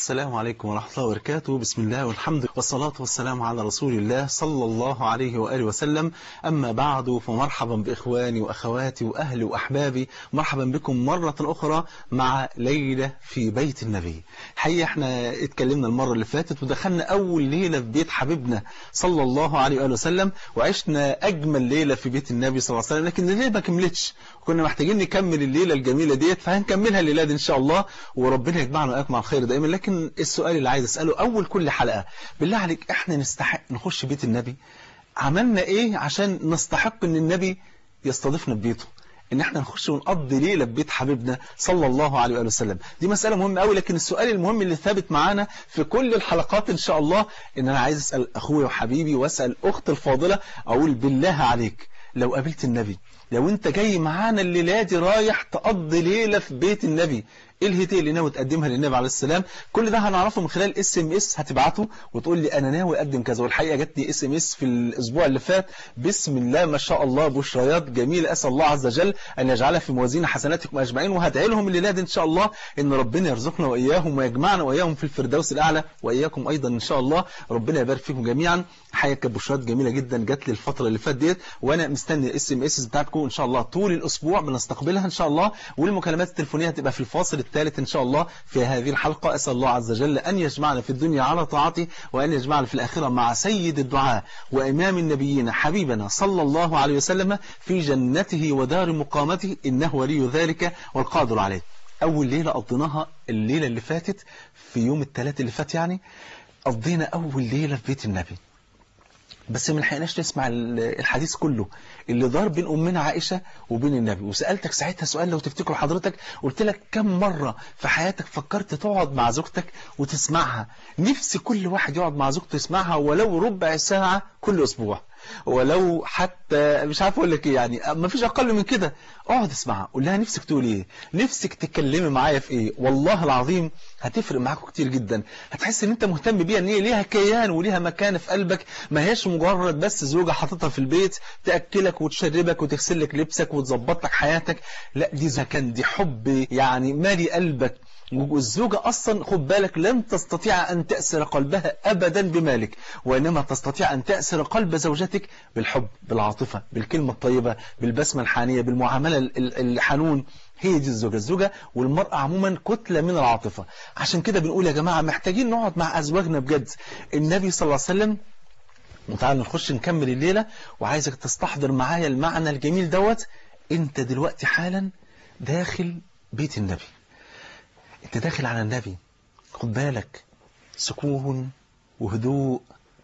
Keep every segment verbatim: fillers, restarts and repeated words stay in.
السلام عليكم ورحمة الله وبركاته. بسم الله والحمد والصلاة والسلام على رسول الله صلى الله عليه وآله وسلم. أما بعد، فمرحبا بإخواني وأخواتي وأهلي وأحبابي، مرحبا بكم مرة أخرى مع ليلة في بيت النبي. حقيقة احنا اتكلمنا المرة اللي فاتت ودخلنا أول ليلة في بيت حبيبنا صلى الله عليه وآله وسلم، وعشنا أجمل ليلة في بيت النبي صلى الله عليه وسلم، لكن الليلة ما كملتش، كنا محتاجين نكمل الليلة الجميلة ديت، فهنكملها الليلة دي إن شاء الله، وربنا يجمعنا وإياكم على الخير دائما. لكن السؤال اللي عايز أسأله أول كل حلقة، بالله عليك احنا نستحق نخش بيت النبي؟ عملنا ايه عشان نستحق ان النبي يستضيفنا ببيته، ان احنا نخش ونقضي ليلة ببيت حبيبنا صلى الله عليه وآله وسلم؟ دي مسألة مهمة قوي. لكن السؤال المهم اللي ثابت معانا في كل الحلقات ان شاء الله، ان انا عايز اسأل اخويا وحبيبي واسأل اخت الفاضلة، اقول بالله عليك لو قابلت النبي، لو انت جاي معانا الليلة دي رايح تقضي ليلة في بيت النبي، ايه الهديه اللي ناوي تقدمها للنبي عليه السلام؟ كل ده هنعرفه من خلال اس ام اس هتبعته وتقول لي انا ناوي اقدم كذا. والحقيقه جاتني اس ام اس في الاسبوع اللي فات، بسم الله ما شاء الله، بشريات جميله، اسال الله عز وجل ان يجعلها في موازين حسناتكم اجمعين، وهدعي لهم الليله دي ان شاء الله ان ربنا يرزقنا واياهم ويجمعنا واياهم في الفردوس الاعلى، واياكم ايضا ان شاء الله، ربنا يبارك فيكم جميعا. حقيقه كانت بشريات جميله جدا جات لي الفتره اللي فاتت ديت، وانا مستني الاس ام اس بتاعتكم ان شاء الله طول الاسبوع بنستقبلها ان شاء الله، والمكالمات التليفونيه هتبقى في الفاصل الثالث ان شاء الله في هذه الحلقة. أسأل الله عز وجل أن يجمعنا في الدنيا على طاعته، وأن يجمعنا في الآخرة مع سيد الدعاء وإمام النبيين حبيبنا صلى الله عليه وسلم في جنته ودار مقامته، إنه ولي ذلك والقادر عليه. أول ليلة قضيناها الليلة اللي فاتت في يوم الثلاث اللي فات، يعني قضينا أول ليلة في بيت النبي، بس ما لحقناش نسمع الحديث كله اللي دار بين أمنا عائشة وبين النبي. وسألتك ساعتها سؤال لو تفتكروا حضرتك، قلت لك كم مرة في حياتك فكرت تقعد مع زوجتك وتسمعها؟ نفسي كل واحد يقعد مع زوجته يسمعها ولو ربع ساعة كل أسبوع، ولو حتى مش عارف اقول لك ايه، يعني ما فيش اقل من كده. اقعد اسمعها، قول لها نفسك تقول ايه، نفسك تتكلمي معايا في ايه. والله العظيم هتفرق معاكم كتير جدا، هتحس ان انت مهتم بيها، ان هي ليها كيان وليها مكان في قلبك، ما هياش مجرد بس زوجة حاططها في البيت تاكلك وتشربك وتغسل لك لبسك وتظبط لك حياتك، لا دي زكان، دي حب يعني مالي قلبك. والزوجة أصلا خد بالك لن تستطيع أن تأسر قلبها أبدا بمالك، وإنما تستطيع أن تأسر قلب زوجتك بالحب، بالعاطفة، بالكلمة الطيبة، بالبسمة الحانية، بالمعاملة الحنون. هي دي الزوجة. الزوجة والمرأة عموما كتلة من العاطفة. عشان كده بنقول يا جماعة محتاجين نقعد مع أزواجنا بجد. النبي صلى الله عليه وسلم، وتعالى نخش نكمل الليلة، وعايزك تستحضر معايا المعنى الجميل دوت. انت دلوقتي حالا داخل بيت النبي، انت داخل على النبي، خد بالك، سكون وهدوء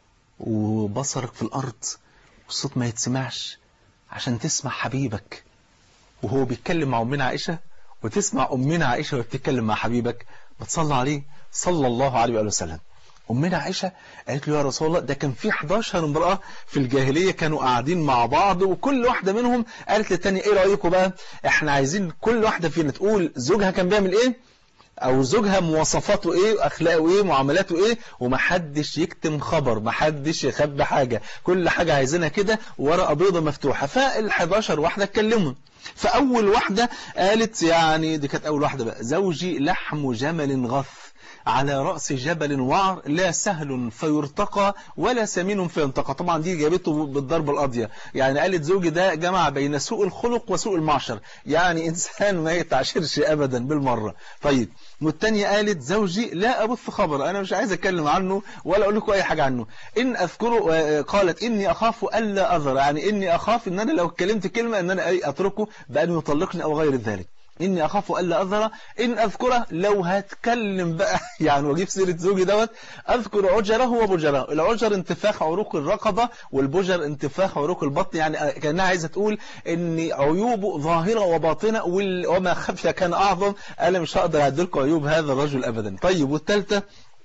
وبصرك في الأرض والصوت ما يتسمعش، عشان تسمع حبيبك وهو بيتكلم مع أمنا عائشة، وتسمع أمنا عائشة وهي بتتكلم مع حبيبك. بتصلى عليه صلى الله عليه وآله وسلم. أمنا عائشة قالت له يا رسول الله، ده كان في حداشر امرأة في الجاهلية كانوا قاعدين مع بعض، وكل واحدة منهم قالت للتانية ايه رأيكم بقى، احنا عايزين كل واحدة فينا تقول زوجها كان بيعمل ايه، او زوجها مواصفاته ايه، اخلاقه ايه، معاملاته ايه، ومحدش يكتم خبر، محدش يخبي حاجة، كل حاجة عايزينها كده ورقة بيضة مفتوحة. فالحداشر واحدة اتكلموا، فاول واحدة قالت، يعني دي كانت اول واحدة بقى، زوجي لحم جمل غث على رأس جبل وعر، لا سهل فيرتقى ولا سمين فينتقى. طبعا دي جابته بالضرب القاضية، يعني قالت زوجي ده جمع بين سوء الخلق وسوء المعشر، يعني إنسان ما يتعشرش أبدا بالمرة. طيب، والتانية قالت زوجي لا أبث خبر، أنا مش عايز أتكلم عنه ولا أقول لكم أي حاجة عنه، إن أذكره، قالت إني أخاف ألا أذر، يعني إني أخاف إن أنا لو اتكلمت كلمة إن أنا أتركه بأن يطلقني أو غير ذلك، إني أخاف ألا أذر إن أذكره، لو هتكلم بقى يعني وأجيب سيرة زوجي دوت، أذكر عجره وبجره. العجر انتفاخ عروق الرقبة، والبجر انتفاخ عروق البطن، يعني كأنها عايزة تقول إن عيوبه ظاهرة وباطنة، وما خفي كان أعظم. أنا مش هقدر أعدلكم عيوب هذا الرجل أبدا. طيب، والثالثة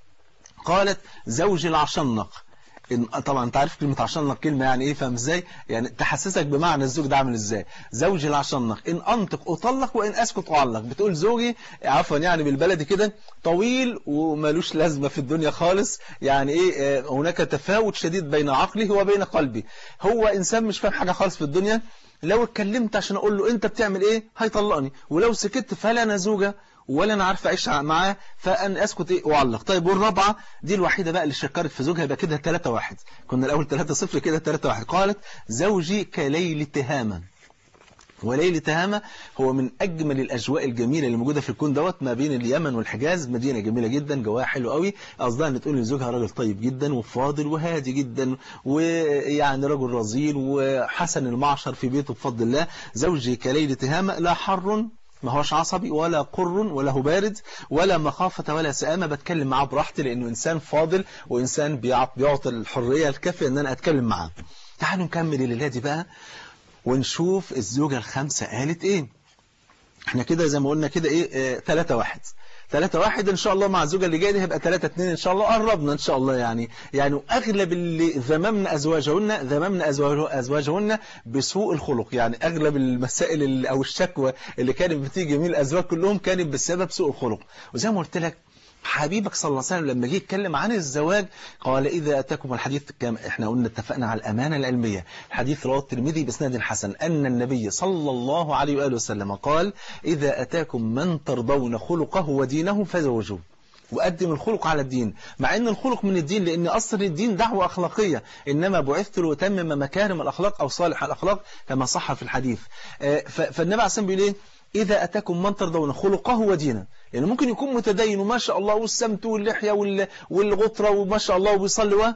قالت زوجي العشنق. إن طبعا انت عارف كلمة عشنق كلمة يعني ايه، فاهم ازاي، يعني تحسسك بمعنى الزوج ده عامل ازاي. زوجي العشنق ان انطق اطلق وان اسكت اعلق. بتقول زوجي عفوا يعني بالبلدي كده طويل ومالوش لازمة في الدنيا خالص، يعني ايه، هناك تفاوت شديد بين عقله وبين قلبي، هو انسان مش فاهم حاجة خالص في الدنيا، لو اتكلمت عشان اقول له انت بتعمل ايه هيطلقني، ولو سكت فلا انا زوجة ولا انا عارف اعيش معاه فانا اسكت ايه واعلق. طيب والرابعه دي الوحيده بقى اللي شكرت في زوجها، يبقى كده ثلاثة واحد. كنا الاول ثلاثة صفر، كده ثلاثة واحد. قالت زوجي كليل تهامه. وليل تهامة هو من أجمل الأجواء الجميلة اللي موجودة في الكون دوت، ما بين اليمن والحجاز. مدينة جميلة جدا، جواها حلو قوي. قصدها أن تقول لزوجها راجل طيب جدا وفاضل وهادي جدا، ويعني رجل رزين وحسن المعشر في بيته بفضل الله. زوجي كليل تهامة، لا حر، ما هوش عصبي ولا قر ولا هو بارد ولا مخافة ولا سآمة. بتكلم معاه براحتي لأنه إنسان فاضل وإنسان بيعطي الحرية الكافية أن أنا أتكلم معاه. تعالوا نكمل الليلة دي بقى ونشوف الزوجة الخامسة قالت ايه. احنا كده زي ما قلنا كده ايه ثلاثة واحد ثلاثة واحد ان شاء الله. مع الزوجة اللي جايه دي هيبقى ثلاثة اتنين ان شاء الله. قربنا ان شاء الله. يعني يعني اغلب اللي ذممنا ازواجهن ذممنا ازواجهن بسوء الخلق. يعني اغلب المسائل اللي او الشكوى اللي كانت بتيجي من الازواج كلهم كانت بسبب سوء الخلق. وزي ما قلت لك حبيبك صلى الله عليه وسلم لما جه يتكلم عن الزواج قال إذا أتاكم الحديث، كما احنا قلنا اتفقنا على الأمانة العلمية. الحديث رواه الترمذي بإسناد حسن أن النبي صلى الله عليه وآله وسلم قال إذا أتاكم من ترضون خلقه ودينه فزوجوه. وقدم الخلق على الدين، مع ان الخلق من الدين، لان اصل الدين دعوة اخلاقية، انما بعثت لأتمم مكارم الاخلاق او صالح الاخلاق كما صح في الحديث. فالنبي عليه الصلاة بيقول ايه؟ إذا أتاكم من ترضون خلقه ودينه. يعني ممكن يكون متدين وما شاء الله والسمت واللحية والغطرة وما شاء الله وبيصلي،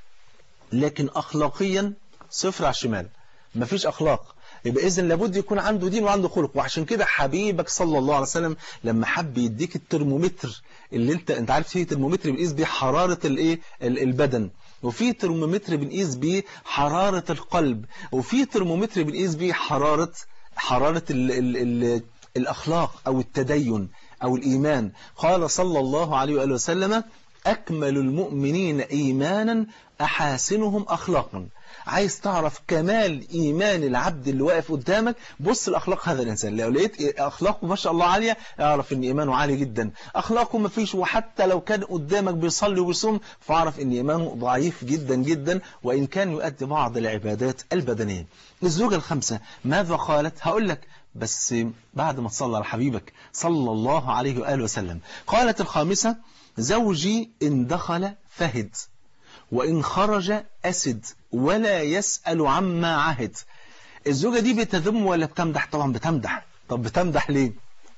لكن أخلاقيا صفر على الشمال، مفيش أخلاق. يبقى إذن لابد يكون عنده دين وعنده خلق. وعشان كده حبيبك صلى الله عليه وسلم لما حب يديك الترمومتر اللي انت انت عارف فيه ترمومتر بنقيس بيه حرارة الايه البدن، وفي ترمومتر بنقيس بيه حرارة القلب، وفي ترمومتر بنقيس بيه حرارة حرارة ال ال ال الأخلاق أو التدين أو الإيمان. قال صلى الله عليه وآله وسلم أكمل المؤمنين إيمانا أحاسنهم أخلاقا. عايز تعرف كمال إيمان العبد اللي واقف قدامك، بص الأخلاق هذا الإنسان. لو لقيت أخلاقه ما شاء الله عالية اعرف إن إيمانه عالي جدا. أخلاقه ما فيش، وحتى لو كان قدامك بيصلي وبيصوم فاعرف إن إيمانه ضعيف جدا جدا، وإن كان يؤدي بعض العبادات البدنية. الزوجة الخامسة ماذا قالت؟ هقول لك بس بعد ما تصلى على حبيبك صلى الله عليه وآله وسلم. قالت الخامسة زوجي إن دخل فهد وإن خرج أسد ولا يسأل عما عهد. الزوجة دي بتذم ولا بتمدح؟ طبعا بتمدح. طب بتمدح ليه؟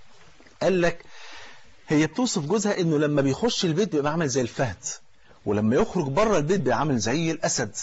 قال لك هي بتوصف جوزها إنه لما بيخش البيت بيبقى عامل زي الفهد، ولما يخرج بره البيت بيبقى عامل زي الأسد.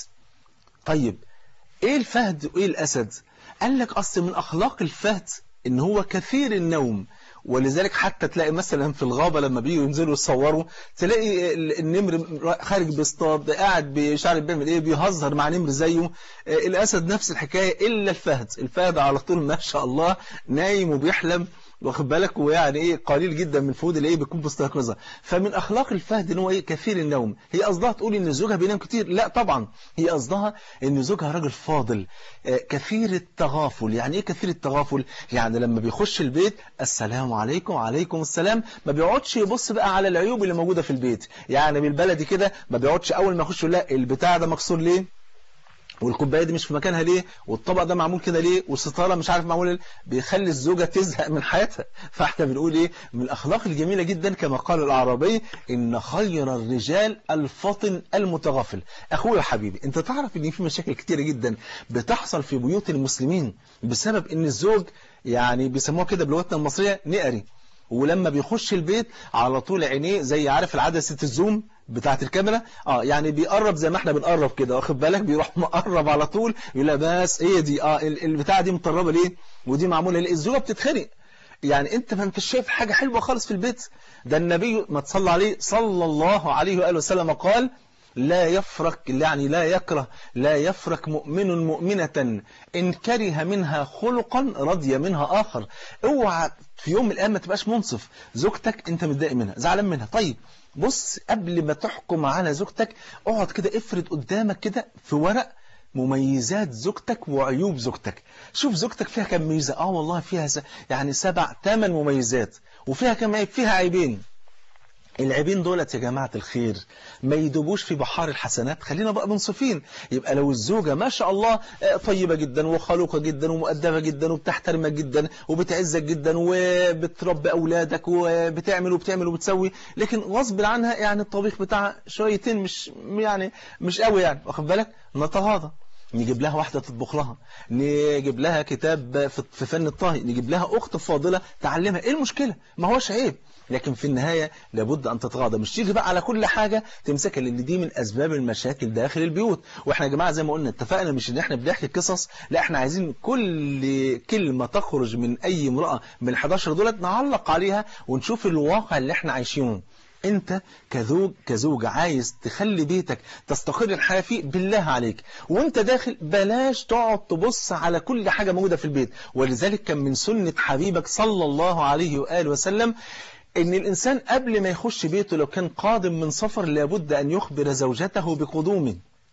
طيب إيه الفهد وإيه الأسد؟ قال لك أصل من أخلاق الفهد إن هو كثير النوم، ولذلك حتى تلاقي مثلا في الغابة لما بيجوا ينزلوا يصوروا تلاقي النمر خارج بيصطاد، قاعد مش عارف بيعمل ايه، بيهزر مع نمر زيه. الأسد نفس الحكاية، إلا الفهد. الفهد على طول ما شاء الله نايم وبيحلم، واخد بالك، ويعني ايه قليل جدا من الفهود اللي ايه بيكون مستيقظه. فمن اخلاق الفهد ان هو ايه كثير النوم. هي قصدها تقول ان زوجها بينام كتير؟ لا طبعا، هي قصدها ان زوجها راجل فاضل آه كثير التغافل. يعني ايه كثير التغافل؟ يعني لما بيخش البيت السلام عليكم وعليكم السلام، ما بيقعدش يبص بقى على العيوب اللي موجوده في البيت. يعني بالبلدي كده ما بيقعدش اول ما يخش لا البتاع ده مكسور ليه، والكوبايه دي مش في مكانها ليه، والطبق ده معمول كده ليه، والستاره مش عارف معمول ليه. بيخلي الزوجه تزهق من حياتها. فاحنا بنقول ايه من الاخلاق الجميله جدا كما قال الاعرابي ان خير الرجال الفطن المتغافل. اخويا حبيبي، انت تعرف ان في مشاكل كتيره جدا بتحصل في بيوت المسلمين بسبب ان الزوج يعني بيسموها كده بلغتنا المصريه نقري، ولما بيخش البيت على طول عينيه زي عارف العدسه الزوم بتاعت الكاميرا، اه يعني بيقرب زي ما احنا بنقرب كده، واخد بالك، بيروح مقرب على طول يقول لها بس ايه دي، اه البتاعه دي مطربه ليه ودي معموله ليه. الزوجه بتتخنق. يعني انت ما انتش شايف حاجه حلوه خالص في البيت. ده النبي ما تصلى عليه صلى الله عليه واله وسلم قال لا يفرق، يعني لا يكره لا يفرق مؤمن مؤمنة إن كره منها خلقا رضي منها آخر. اوعى في يوم من الأيام ما تبقاش منصف. زوجتك انت متضايق منها زعلان منها، طيب بص قبل ما تحكم على زوجتك اقعد كده افرد قدامك كده في ورق مميزات زوجتك وعيوب زوجتك. شوف زوجتك فيها كم ميزة، اه والله فيها يعني سبع ثمان مميزات، وفيها كم عيب، فيها عيبين. العيبين دولت يا جماعة الخير ما يدوبوش في بحار الحسنات. خلينا بقى منصفين. يبقى لو الزوجة ما شاء الله طيبة جدا وخلوقة جدا ومؤدبة جدا وبتحترمك جدا وبتعزك جدا وبتربي أولادك وبتعمل وبتعمل وبتسوي، لكن غصب عنها يعني الطبيخ بتاعها شويتين مش يعني مش قوي يعني، واخد بالك، نتغاضى، نجيب لها واحدة تطبخ لها، نجيب لها كتاب في فن الطهي، نجيب لها أخت فاضلة تعلمها. إيه المشكلة؟ ما هوش عيب. لكن في النهاية لابد أن تتغاضى، مش تيجي بقى على كل حاجة تمسكها، لأن دي من أسباب المشاكل داخل البيوت. وإحنا يا جماعة زي ما قلنا اتفقنا مش إن إحنا بنحكي قصص، لا إحنا عايزين كل كلمة تخرج من أي امرأة من الحداشر دولت نعلق عليها ونشوف الواقع اللي إحنا عايشينه. انت كزوج كزوج عايز تخلي بيتك تستقر الحياة فيه، بالله عليك وانت داخل بلاش تقعد تبص على كل حاجة موجودة في البيت. ولذلك كان من سنة حبيبك صلى الله عليه وآله وسلم ان الانسان قبل ما يخش بيته لو كان قادم من سفر لابد ان يخبر زوجته بقدومه.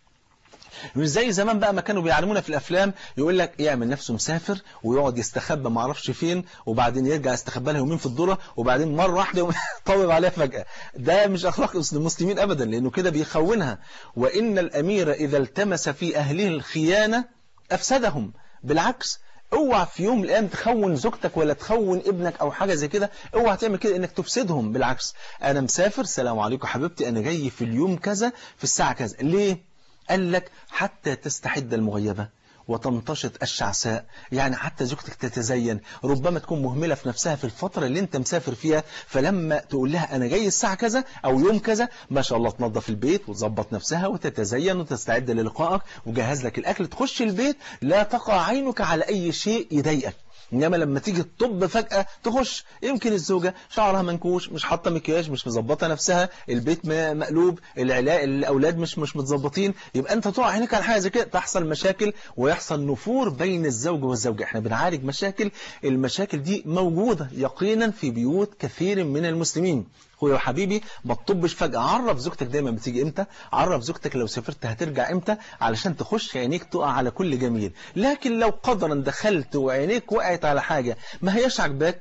مش زي زمان بقى ما كانوا بيعلمونا في الافلام، يقول لك يعمل نفسه مسافر ويقعد يستخبى ما اعرفش فين، وبعدين يرجع يستخبى لها يومين في الذره، وبعدين مره واحده يطبب عليها فجاه. ده مش اخلاق المسلمين ابدا، لانه كده بيخونها. وان الامير اذا التمس في اهله الخيانه افسدهم. بالعكس، اوعى في يوم من الايام تخون زوجتك ولا تخون ابنك او حاجه زي كده، اوعى تعمل كده انك تفسدهم. بالعكس، انا مسافر، سلام عليكم حبيبتي، انا جاي في اليوم كذا في الساعه كذا. ليه؟ قال لك حتى تستحد المغيبة وتنتشط الشعساء، يعني حتى زوجتك تتزين. ربما تكون مهملة في نفسها في الفترة اللي انت مسافر فيها، فلما تقول لها انا جاي الساعة كذا او يوم كذا، ما شاء الله تنظف البيت وتظبط نفسها وتتزين وتستعد للقائك وجهز لك الاكل، تخش البيت لا تقع عينك على اي شيء يضايقك. انما لما تيجي تطب فجأة تخش، يمكن الزوجة شعرها منكوش، مش حاطه مكياج، مش مظبطه نفسها، البيت مقلوب، العلاء الاولاد مش مش متظبطين، يبقى انت تقع عينك على حاجه زي كده، تحصل مشاكل ويحصل نفور بين الزوج والزوجه. احنا بنعالج مشاكل، المشاكل دي موجوده يقينا في بيوت كثير من المسلمين. اخويا وحبيبي ما تطبش فجأة، عرف زوجتك دايما بتيجي امتى، عرف زوجتك لو سافرت هترجع امتى، علشان تخش عينيك تقع على كل جميل. لكن لو قدرا دخلت وعينيك وقعت على حاجة ما هياش عجباك،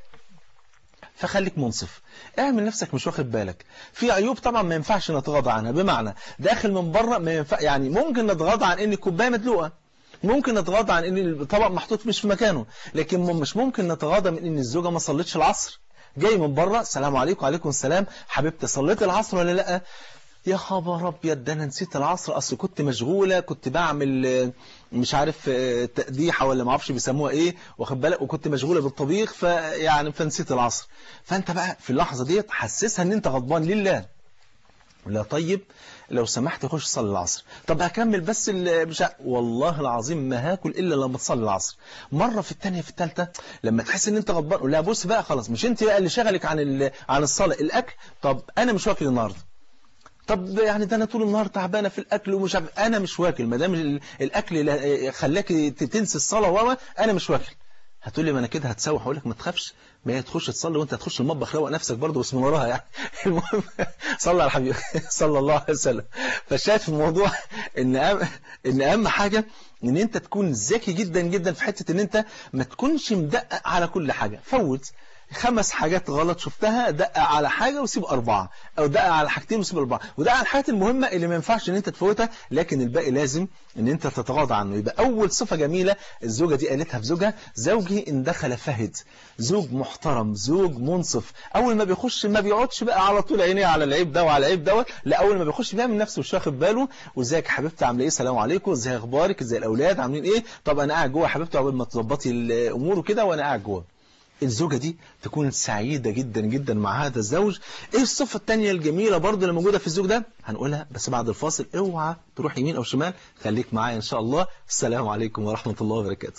فخليك منصف، اعمل نفسك مش واخد بالك. في عيوب طبعا ما ينفعش نتغاضى عنها، بمعنى داخل من بره ما ينفع، يعني ممكن نتغاضى عن ان الكوبايه مدلوقه، ممكن نتغاضى عن ان الطبق محطوط مش في مكانه، لكن مش ممكن نتغاضى من ان الزوجه ما صلتش العصر. جاي من بره، السلام عليكم. وعليكم السلام حبيبتي، صليت العصر ولا لا؟ يا خبر ابيض، ده انا نسيت العصر، اصل كنت مشغوله، كنت بعمل مش عارف تقديحه ولا ما اعرفش بيسموها ايه، واخد بالك، وكنت مشغوله بالطبيخ فيعني فنسيت العصر. فانت بقى في اللحظه ديت حسسها ان انت غضبان لله. لا طيب لو سمحت خش صلي العصر. طب هكمل بس مش ع... والله العظيم ما هاكل الا لما تصلي العصر. مره في الثانيه في الثالثه لما تحس ان انت غضبان، لا بص بقى خلاص، مش انت بقى اللي شغلك عن ال... عن الصلاه، الاكل. طب انا مش واكل النهارده. طب يعني ده انا طول النهار تعبانه في الاكل ومش عارف، انا مش واكل ما دام الاكل خلاك تنسي الصلاه وما انا مش واكل. هتقول لي ما انا كده هتسوح، اقول لك ما تخافش، ما هي تخش تصلي وانت هتخش المطبخ، روق نفسك برضه بس من وراها يعني. المهم صلى على الحبيب صلى الله عليه وسلم. فالشاهد في الموضوع ان أهم ان اهم حاجه ان انت تكون ذكي جدا جدا في حته ان انت ما تكونش مدقق على كل حاجه. فوت خمس حاجات غلط شفتها، دقق على حاجة وسيب أربعة، أو دقق على حاجتين وسيب أربعة، ودقق على الحاجات المهمة اللي ما ينفعش إن أنت تفوتها، لكن الباقي لازم إن أنت تتغاضى عنه. يبقى أول صفة جميلة الزوجة دي قالتها في زوجها: زوجي إن دخل فهد، زوج محترم، زوج منصف. أول ما بيخش ما بيقعدش بقى على طول عينيه على العيب ده وعلى العيب دوت، لا، أول ما بيخش بيعمل نفسه مش واخد باله. وإزيك حبيبتي، عاملة إيه، السلام عليكم، إزاي أخبارك، إزاي الأولاد عاملين إيه، طب أنا قاعد جوه حبيبتي قبل ما تظبطي الأمور وكده وأنا قاعد جوه. الزوجة دي تكون سعيدة جدا جدا مع هذا الزوج. ايه الصفة التانية الجميلة برضو اللي موجودة في الزوج ده؟ هنقولها بس بعد الفاصل. اوعى تروح يمين او شمال، خليك معايا ان شاء الله. السلام عليكم ورحمة الله وبركاته.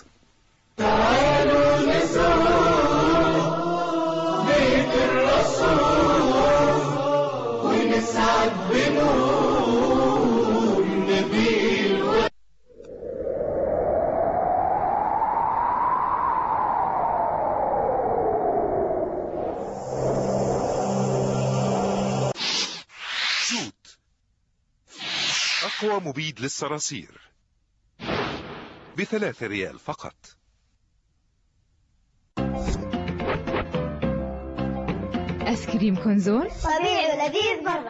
تعالوا نزور بيت الرسول ونسعد بنور نبيل. أقوى مبيد للصراصير بثلاثة ريال فقط. آيس كريم كنزون طبيعي ولذيذ برا.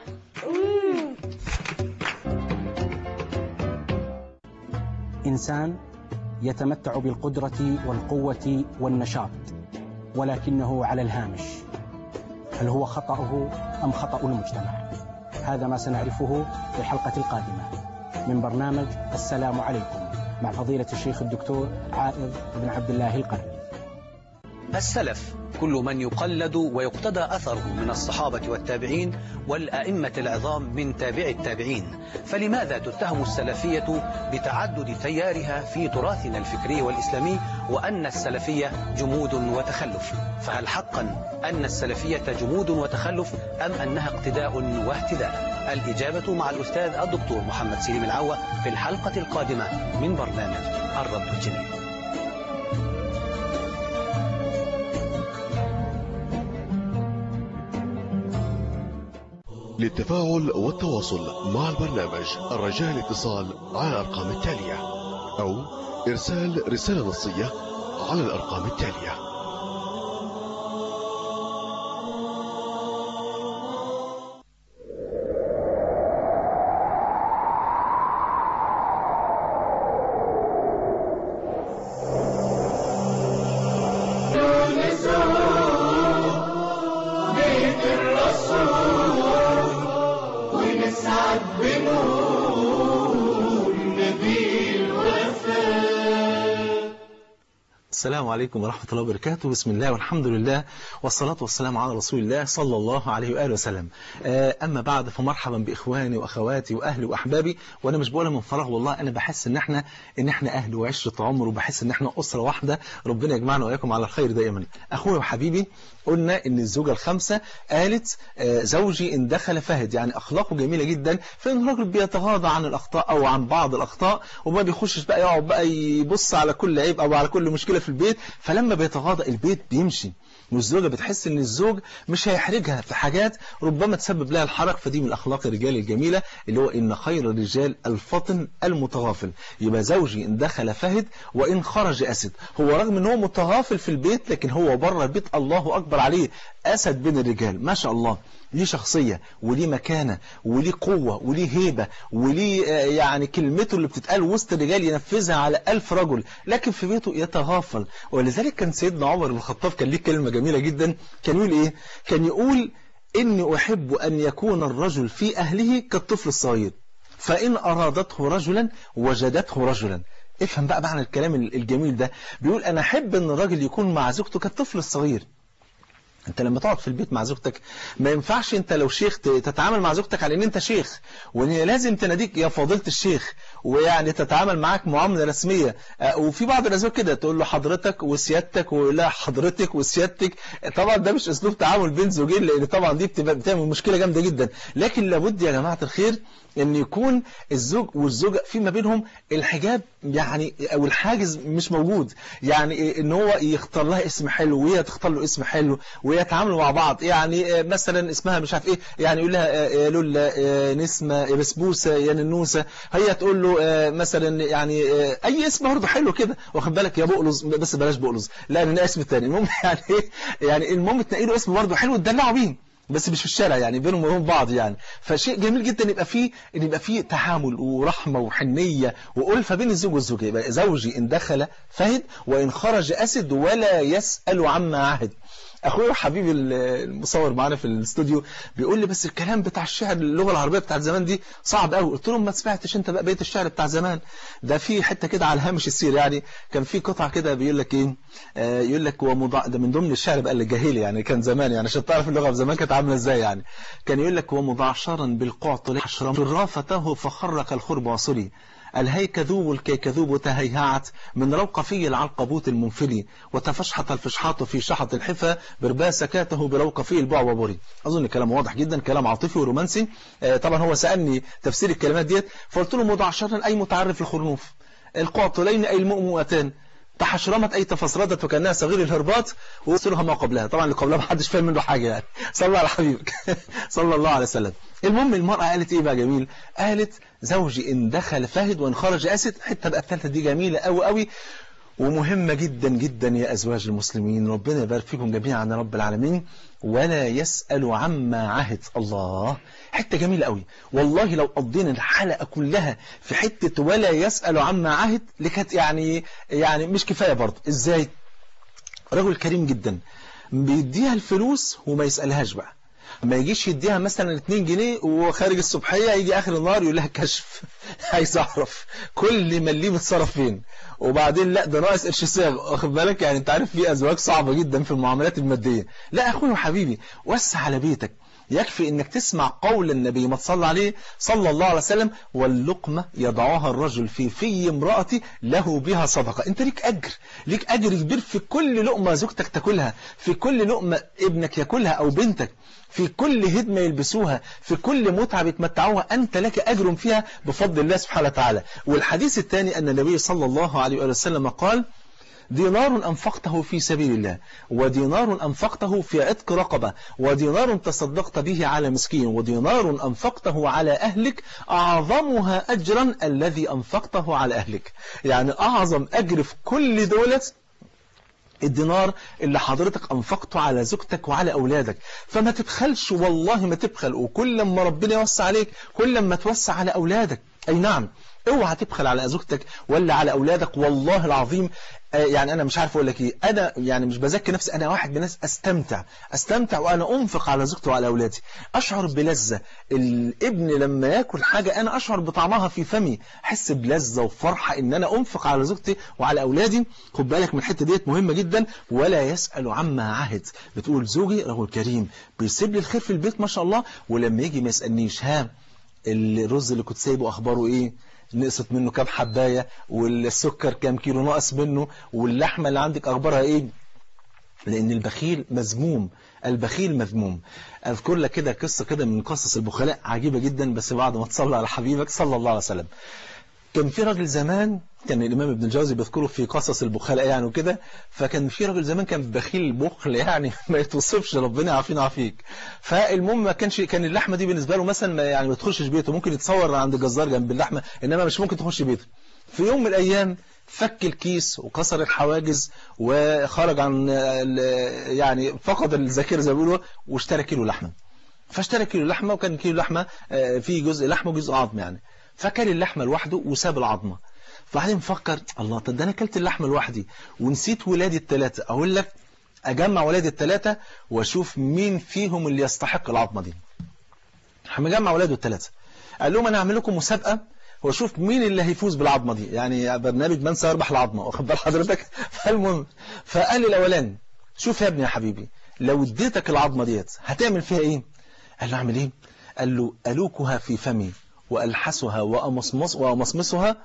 إنسان يتمتع بالقدرة والقوة والنشاط، ولكنه على الهامش. هل هو خطأه أم خطأ المجتمع؟ هذا ما سنعرفه في الحلقة القادمة من برنامج السلام عليكم مع فضيلة الشيخ الدكتور عائض بن عبد الله القرني. السلف كل من يقلد ويقتدى أثره من الصحابة والتابعين والأئمة العظام من تابع التابعين. فلماذا تتهم السلفية بتعدد تيارها في تراثنا الفكري والإسلامي وأن السلفية جمود وتخلف؟ فهل حقا أن السلفية جمود وتخلف أم أنها اقتداء واهتداء؟ الإجابة مع الأستاذ الدكتور محمد سليم العوة في الحلقة القادمة من برنامج الرد الجميل. للتفاعل والتواصل مع البرنامج الرجاء الاتصال على الأرقام التالية أو إرسال رسالة نصية على الأرقام التالية. السلام عليكم ورحمة الله وبركاته. بسم الله والحمد لله والصلاة والسلام على رسول الله صلى الله عليه وآله وسلم. أما بعد فمرحبا بإخواني وأخواتي وأهلي وأحبابي. وأنا مش بقولها من فراغ والله، أنا بحس إن إحنا إن إحنا أهل وعشرة عمر، وبحس إن إحنا أسرة واحدة. ربنا يجمعنا وإياكم على الخير دائما. أخويا وحبيبي، قلنا إن الزوجة الخامسة قالت زوجي إن دخل فهد، يعني أخلاقه جميلة جدا، فإن الراجل بيتغاضى عن الأخطاء أو عن بعض الأخطاء وما بيخشش بقى يقعد بقى يبص على كل عيب أو على كل مشكلة في البيت، فلما بيتغاضى البيت بيمشي. والزوجة بتحس ان الزوج مش هيحرجها في حاجات ربما تسبب لها الحرج. فدي من الاخلاق الرجال الجميلة اللي هو ان خير الرجال الفطن المتغافل. يبقى زوجي ان دخل فهد وان خرج اسد. هو رغم ان هو متغافل في البيت لكن هو بره البيت الله اكبر عليه اسد بين الرجال ما شاء الله. ليه شخصية وليه مكانة وليه قوة وليه هيبة وليه يعني كلمته اللي بتتقال وسط الرجال ينفذها على ألف رجل، لكن في بيته يتغافل. ولذلك كان سيدنا عمر بن الخطاب كان ليه كلمة جميلة جدا. كان يقول إيه؟ كان يقول إني أحب أن يكون الرجل في أهله كالطفل الصغير، فإن أرادته رجلا وجدته رجلا. افهم بقى معنى الكلام الجميل ده. بيقول أنا أحب أن الراجل يكون مع زوجته كالطفل الصغير. انت لما تقعد في البيت مع زوجتك ما ينفعش انت لو شيخ تتعامل مع زوجتك على ان انت شيخ، وان لازم تناديك يا فضيلة الشيخ، ويعني تتعامل معاك معاملة رسمية. وفي بعض الازواج كده تقول له حضرتك وسيادتك ولا حضرتك وسيادتك. طبعا ده مش اسلوب تعامل بين زوجين، لان طبعا دي بتبقى بتعمل مشكلة جامدة جدا. لكن لابد يا جماعة الخير ان يكون الزوج والزوجة في ما بينهم الحجاب يعني او الحاجز مش موجود، يعني ان هو يختار لها اسم حلو وهي تختار له اسم حلو ويتعاملوا مع بعض. يعني مثلا اسمها مش عارف ايه، يعني يقول لها يا لولا، نسمة، يا بسبوسة، يا ننوسة، هي تقول له مثلا يعني اي اسم برضه حلو كده، واخد بالك، يا بقلص، بس بلاش بقلص، لا انا اسم تاني. المهم يعني يعني المهم تنقي له اسم برضه حلو تدلعوا بيه، بس مش في الشارع، يعني بينهم وبين بعض يعني. فشيء جميل جدا يبقى فيه ان يبقى فيه تعامل ورحمه وحنيه وألفة بين الزوج والزوجه. يبقى زوجي ان دخل فهد وان خرج اسد ولا يسأل عما عهد. اخويا حبيبي المصور معانا في الاستوديو بيقول لي بس الكلام بتاع الشعر اللغه العربيه بتاع زمان دي صعب قوي. قلت له ما سمعتش انت بقى بقيه الشعر بتاع زمان ده؟ في حته كده على هامش السير يعني كان في قطعه كده بيقول لك ايه، آه يقول لك ومضع ده من ضمن الشعر بقى الجاهلي يعني كان زمان، يعني عشان تعرف اللغه زمان كانت عامله ازاي. يعني كان يقول لك ومضعشرا بالقعط حشرا رافته فخرق الخرب عصري، الهيكذوب الكيكذوب تهيهعت من روق في العلقبوت المنفلي، وتفشحت الفشحات في شحط الحفا بربا سكاته بروق في البوع وبري. أظن كلام واضح جدا، كلام عاطفي ورومانسي. آه طبعا هو سألني تفسير الكلمات ديت، فقلت له مضعشرا أي متعرف الخرنوف، القعطلين أي المؤمؤتان، تحشرمت أي تفصردت وكأنها صغير الهربات، ووصلها ما قبلها. طبعا اللي قبلها ما حدش فاهم منه حاجة يعني. صلى الله على حبيبك صلى الله عليه وسلم. المهم المرأة قالت إيه بقى جميل؟ قالت زوجي إن دخل فهد وإن خرج أسد. حتى بقى الثالثة دي جميلة قوي قوي، ومهمة جدا جدا يا أزواج المسلمين، ربنا يبارك فيكم جميعا يا رب العالمين. ولا يسأل عما عهد. الله، حتة جميلة قوي والله. لو قضينا الحلقة كلها في حتة ولا يسأل عما عهد لكانت يعني يعني مش كفاية برضه. ازاي؟ رجل كريم جدا بيديها الفلوس وما يسألهاش بقى، ما يجيش يديها مثلا اتنين جنيه وخارج الصبحية يجي آخر النهار يقول لها كشف عايز أعرف كل مليه متصرف فين، وبعدين لا ده ناقص قرش صاغ، واخد بالك؟ يعني انت عارف في أزواج صعبة جدا في المعاملات المادية. لا أخوي وحبيبي، وسع على بيتك، يكفي انك تسمع قول النبي ما تصلى عليه صلى الله عليه وسلم: واللقمة يضعها الرجل في في امرأتي له بها صدقة. انت ليك اجر، ليك اجر كبير في كل لقمة زوجتك تاكلها، في كل لقمة ابنك ياكلها او بنتك، في كل هدمة يلبسوها، في كل متعة بيتمتعوها، أنت لك أجر فيها بفضل الله سبحانه وتعالى. والحديث الثاني أن النبي صلى الله عليه وسلم قال: دينار أنفقته في سبيل الله، ودينار أنفقته في عتق رقبة، ودينار تصدقت به على مسكين، ودينار أنفقته على أهلك أعظمها أجرا الذي أنفقته على أهلك. يعني أعظم أجر في كل دولة الدينار اللي حضرتك أنفقته على زوجتك وعلى أولادك. فما تبخلش والله، ما تبخل، وكل ما ربنا يوسع عليك كل ما توسع على أولادك. أي نعم، اوعى تبخل على زوجتك ولا على أولادك. والله العظيم يعني أنا مش عارف أقول لك إيه، أنا يعني مش بزكي نفسي، أنا واحد من الناس أستمتع أستمتع وأنا أنفق على زوجتي وعلى أولادي، أشعر بلذة. الابن لما يأكل حاجة أنا أشعر بطعمها في فمي، أحس بلذة وفرحة إن أنا أنفق على زوجتي وعلى أولادي. خد بالك من الحتة ديت مهمة جدا. ولا يسأل عما عهد، بتقول زوجي رجل كريم بيسيب لي الخير في البيت ما شاء الله، ولما يجي ما يسألنيش ها الرز اللي كنت سايبه أخباره إيه، نقصت منه كام حباية، والسكر كام كيلو نقص منه، واللحمة اللي عندك أخبارها إيه. لأن البخيل مذموم، البخيل مذموم. أذكر لك كده قصة كده من قصص البخلاء عجيبة جدا، بس بعد ما تصلى على حبيبك صلى الله عليه وسلم. كان في راجل زمان، كان الإمام ابن الجوزي بيذكره في قصص البخلاء يعني وكده، فكان في راجل زمان كان بخيل بخل يعني ما يتوصفش، ربنا يعافينا ويعافيك. فالمهم ما كانش كان اللحمة دي بالنسبة له مثلا ما يعني ما تخشش بيته، ممكن يتصور عند الجزار جنب اللحمة، إنما مش ممكن تخش بيته. في يوم من الأيام فك الكيس وكسر الحواجز وخرج عن يعني فقد الذاكرة زي ما بيقولوا، واشترى كيلو لحمة. فاشترى كيلو لحمة، وكان كيلو لحمة فيه جزء لحمة وجزء عظم يعني، فكل اللحمة لوحده وساب العظمة. فبعدين فكر الله، طب ده انا اكلت اللحمة لوحدي ونسيت ولادي الثلاثة، اقول لك اجمع ولادي الثلاثة واشوف مين فيهم اللي يستحق العظمة دي. مجمع ولاده الثلاثة، قال لهم انا هعمل لكم مسابقة واشوف مين اللي هيفوز بالعظمة دي، يعني برنامج من سيربح العظمة، واخد بال حضرتك. فالمهم فقال لي الاولاني: شوف يا ابني يا حبيبي، لو اديتك العظمة ديت هتعمل فيها ايه؟ قال له اعمل ايه؟ قال له ألوكها في فمي وألحسها وأمصمص وأمصمصها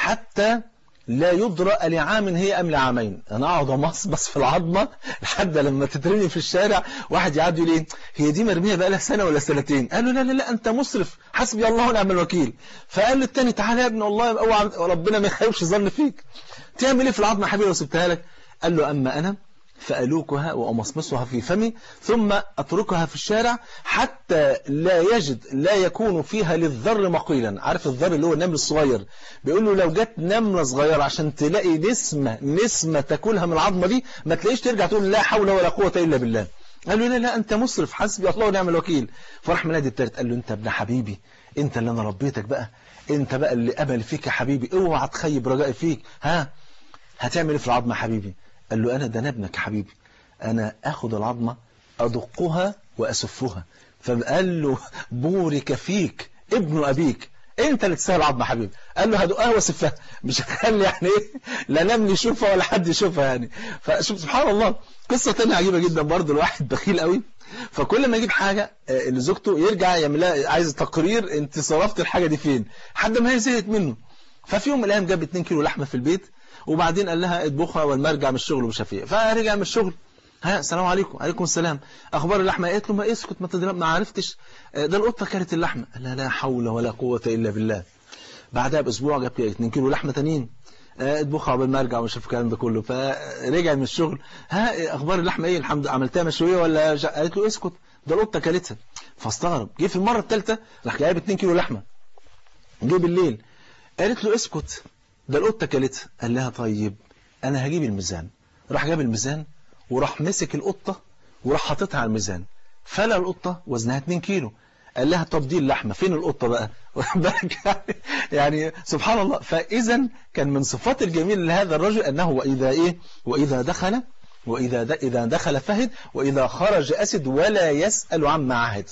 حتى لا يدرى لعام هي أم لعامين. أنا أقعد أمصمص في العظمة لحد لما تترمي في الشارع واحد يعد يقول إيه هي دي مرمية بقى لها سنة ولا سنتين. قال له لا لا لا أنت مسرف، حسبي الله ونعم الوكيل. فقال له التاني: تعالى يا ابن الله اوعى ربنا ما يخيبش ظن فيك، تعمل إيه في العظمة يا حبيبي لو سبتها لك؟ قال له: أما أنا فألوكها وأمصمصها في فمي ثم أتركها في الشارع حتى لا يجد لا يكون فيها للذر مقيلا. عارف الذر اللي هو النمل الصغير؟ بيقول له لو جت نملة صغيرة عشان تلاقي نسمة نسمة تاكلها من العظمة دي ما تلاقيش ترجع تقول لا حول ولا قوة إلا بالله. قال له لا لا أنت مسرف، حسبي الله ونعم الوكيل. فرح منادي التالت قال له: أنت ابن حبيبي، أنت اللي أنا ربيتك بقى، أنت بقى اللي أمل فيك يا حبيبي، اوعى تخيب رجائي فيك، ها هتعمل إيه في العظمة يا حبيبي؟ قال له: أنا ده أنا ابنك يا حبيبي، أنا أخذ العظمة أدقها وأسفها. فقال له: بورك فيك ابن أبيك، أنت اللي تسهل العظمة حبيبي. قال له: هدقها وأسفها، مش هخلي يعني إيه لا نملي يشوفها ولا حد يشوفها يعني. فشوف سبحان الله، قصة تانية عجيبة جدا برضه. الواحد بخيل قوي، فكل ما يجيب حاجة لزوجته يرجع يعملها عايز تقرير أنت صرفت الحاجة دي فين، حد ما هي زهقت منه. ففي يوم من الأيام جاب اتنين كيلو لحمة في البيت، وبعدين قال لها اطبخها والما ارجع من الشغل ومش عارف ايه. فرجع من الشغل: ها السلام عليكم. عليكم السلام، اخبار اللحمه؟ قالت له: ما اسكت ما تضرب، ما عرفتش ده القطه كانت اللحمه. لا لا حول ولا قوه الا بالله. بعدها باسبوع جاب اتنين كيلو لحمه تانيين، اطبخها قبل ما ارجع ومش عارف الكلام ده كله. فرجع من الشغل: ها اخبار اللحمه ايه؟ الحمد لله. عملتها مشويه ولا جا... قالت له: اسكت ده القطه كلتها. فاستغرب. جه في المره الثالثه راح جايب اتنين كيلو لحمه، جه بالليل قالت له: اسكت ده القطه كلتها. قال لها: طيب أنا هجيب الميزان. راح جاب الميزان وراح مسك القطة وراح حاططها على الميزان، فلا القطة وزنها اتنين كيلو. قال لها طب دي اللحمة فين القطة بقى؟ يعني سبحان الله. فإذا كان من صفات الجميل لهذا الرجل أنه وإذا إيه وإذا دخل وإذا إذا دخل فهد وإذا خرج أسد ولا يسأل عما عهد.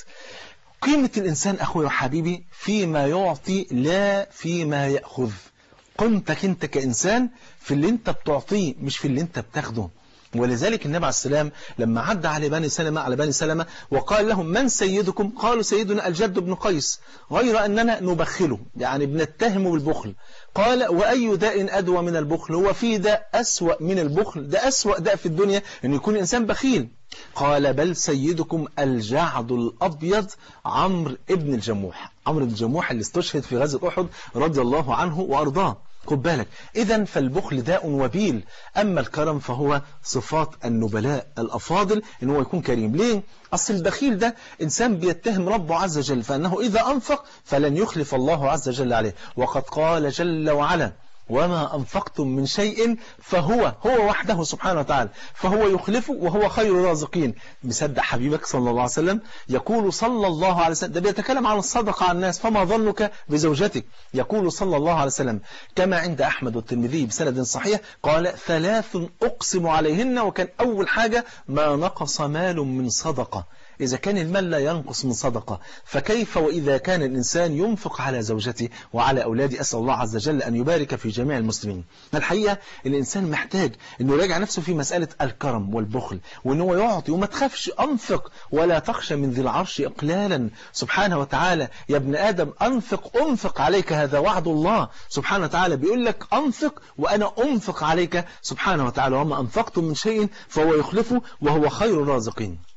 قيمة الإنسان أخوي وحبيبي فيما يعطي لا فيما يأخذ. قيمتك أنت كإنسان في اللي أنت بتعطيه مش في اللي أنت بتاخده. ولذلك النبي عليه السلام لما عدى على بني سلمة على بني سلمة وقال لهم من سيدكم؟ قالوا سيدنا الجد بن قيس، غير أننا نبخله يعني بنتهمه بالبخل. قال وأي داء أدوى من البخل؟ هو في داء أسوأ من البخل؟ ده أسوأ داء في الدنيا أن يكون الإنسان بخيل. قال بل سيدكم الجعد الأبيض عمرو ابن الجموح. عمرو بن الجموح اللي استشهد في غزوة أحد رضي الله عنه وأرضاه. خد بالك، إذن فالبخل داء وبيل، أما الكرم فهو صفات النبلاء الأفاضل إن هو يكون كريم. ليه؟ أصل البخيل ده إنسان بيتهم ربه عز وجل فأنه إذا أنفق فلن يخلف الله عز وجل عليه، وقد قال جل وعلا وما أنفقتم من شيء فهو هو وحده سبحانه وتعالى فهو يخلفه وهو خير الرازقين. مصدق حبيبك صلى الله عليه وسلم يقول صلى الله عليه وسلم، ده بيتكلم عن الصدقة على الناس، فما ظنك بزوجتك؟ يقول صلى الله عليه وسلم كما عند أحمد والترمذي بسند صحيح قال ثلاث أقسم عليهن، وكان أول حاجة ما نقص مال من صدقة. إذا كان المال لا ينقص من صدقة فكيف وإذا كان الإنسان ينفق على زوجته وعلى أولاده؟ أسأل الله عز وجل أن يبارك في جميع المسلمين. الحقيقة الإنسان محتاج أنه يراجع نفسه في مسألة الكرم والبخل، وأنه يعطي وما تخافش، أنفق ولا تخشى من ذي العرش إقلالا سبحانه وتعالى. يا ابن آدم أنفق أنفق عليك، هذا وعد الله سبحانه وتعالى، بيقول لك أنفق وأنا أنفق عليك سبحانه وتعالى، وما أنفقتم من شيء فهو يخلفه وهو خير الرازقين.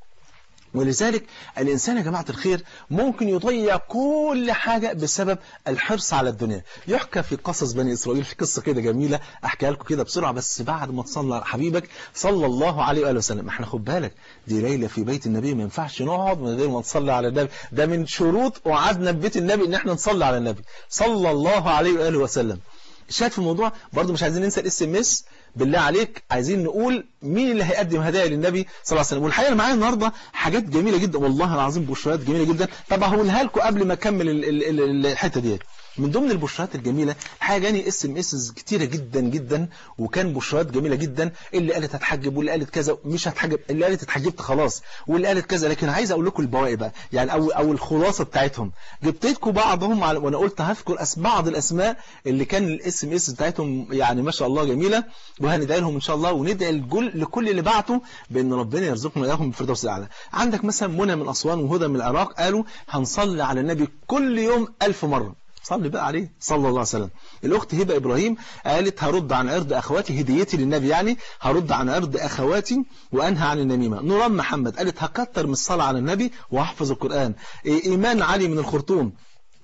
ولذلك الإنسان يا جماعة الخير ممكن يضيع كل حاجة بسبب الحرص على الدنيا. يحكى في قصص بني إسرائيل في قصة كده جميلة أحكيها لكم كده بسرعة، بس بعد ما تصلى على حبيبك صلى الله عليه وآله وسلم. احنا خد بالك دي ليلة في بيت النبي، ما ينفعش نقعد من غير ما نصلي على النبي، ده من شروط وعدنا ببيت النبي ان احنا نصلي على النبي صلى الله عليه وآله وسلم. شاهد في الموضوع برضو مش عايزين ننسى الاس ام اس، بالله عليك عايزين نقول مين اللي هيقدم هدايا للنبي صلى الله عليه وسلم. والحقيقه اللي معايا النهارده حاجات جميله جدا والله العظيم، بشرات جميله جدا. طب هقولها لكم قبل ما اكمل الحته دي. من ضمن البشرات الجميله حاجه جاني اس ام اس كتيره جدا جدا، وكان بشرات جميله جدا. اللي قالت هتحجب واللي قالت كذا مش هتحجب، اللي قالت اتحجبت خلاص واللي قالت كذا. لكن عايز اقول لكم البواقي بقى يعني او او الخلاصه بتاعتهم. جبت لكم بعضهم وانا قلت هذكر بعض الاسماء اللي كان الاس ام اس بتاعتهم يعني ما شاء الله جميله، وهندعي لهم ان شاء الله، وندعي لكل اللي بعتوا بان ربنا يرزقنا اياهم بالفردوس الاعلى. عندك مثلا منى من اسوان وهدى من العراق قالوا هنصلي على النبي كل يوم ألف مره. صلي بقى عليه صلى الله عليه وسلم. الأخت هبة إبراهيم قالت هرد عن عرض أخواتي، هديتي للنبي يعني، هرد عن عرض أخواتي وأنهى عن النميمة. نوران محمد قالت هكتر من الصلاة على النبي وأحفظ القرآن. إيمان علي من الخرطوم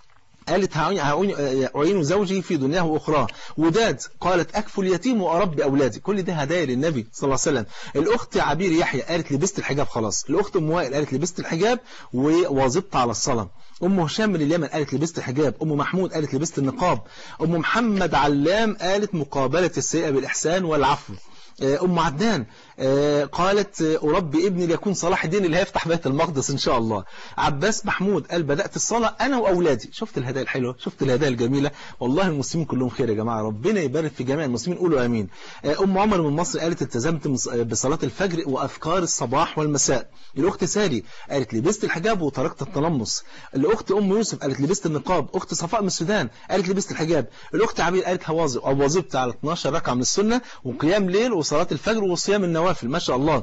قالت أعين زوجي في دنياه وأخراه. وداد قالت أكفل اليتيم وأربي أولادي. كل ده هدايا للنبي صلى الله عليه وسلم. الأخت عبير يحيى قالت لبست الحجاب خلاص. الأخت أم وائل قالت لبست الحجاب وواظبت على الصلاة. أم هشام من اليمن قالت لبست الحجاب. أم محمود قالت لبست النقاب. أم محمد علام قالت مقابلة السيئة بالإحسان والعفو. أم عدنان قالت أربي ابني ليكون صلاح الدين اللي هيفتح بيت المقدس إن شاء الله. عباس محمود قال بدأت الصلاة أنا وأولادي. شفت الهدايا الحلوة، شفت الهدايا الجميلة. والله المسلمين كلهم خير يا جماعة، ربنا يبارك في جميع المسلمين، قولوا آمين. أم عمر من مصر قالت التزمت بصلاة الفجر وأذكار الصباح والمساء. الأخت سالي قالت لبست الحجاب وتركت التنمص. الأخت أم يوسف قالت لبست النقاب. أخت صفاء من السودان قالت لبست الحجاب. الأخت عبير قالت هواظب أو واظبت على اثناشر ركعة من السنة وقيام ليل وصلاة الفجر وصيام النوافل ما شاء الله.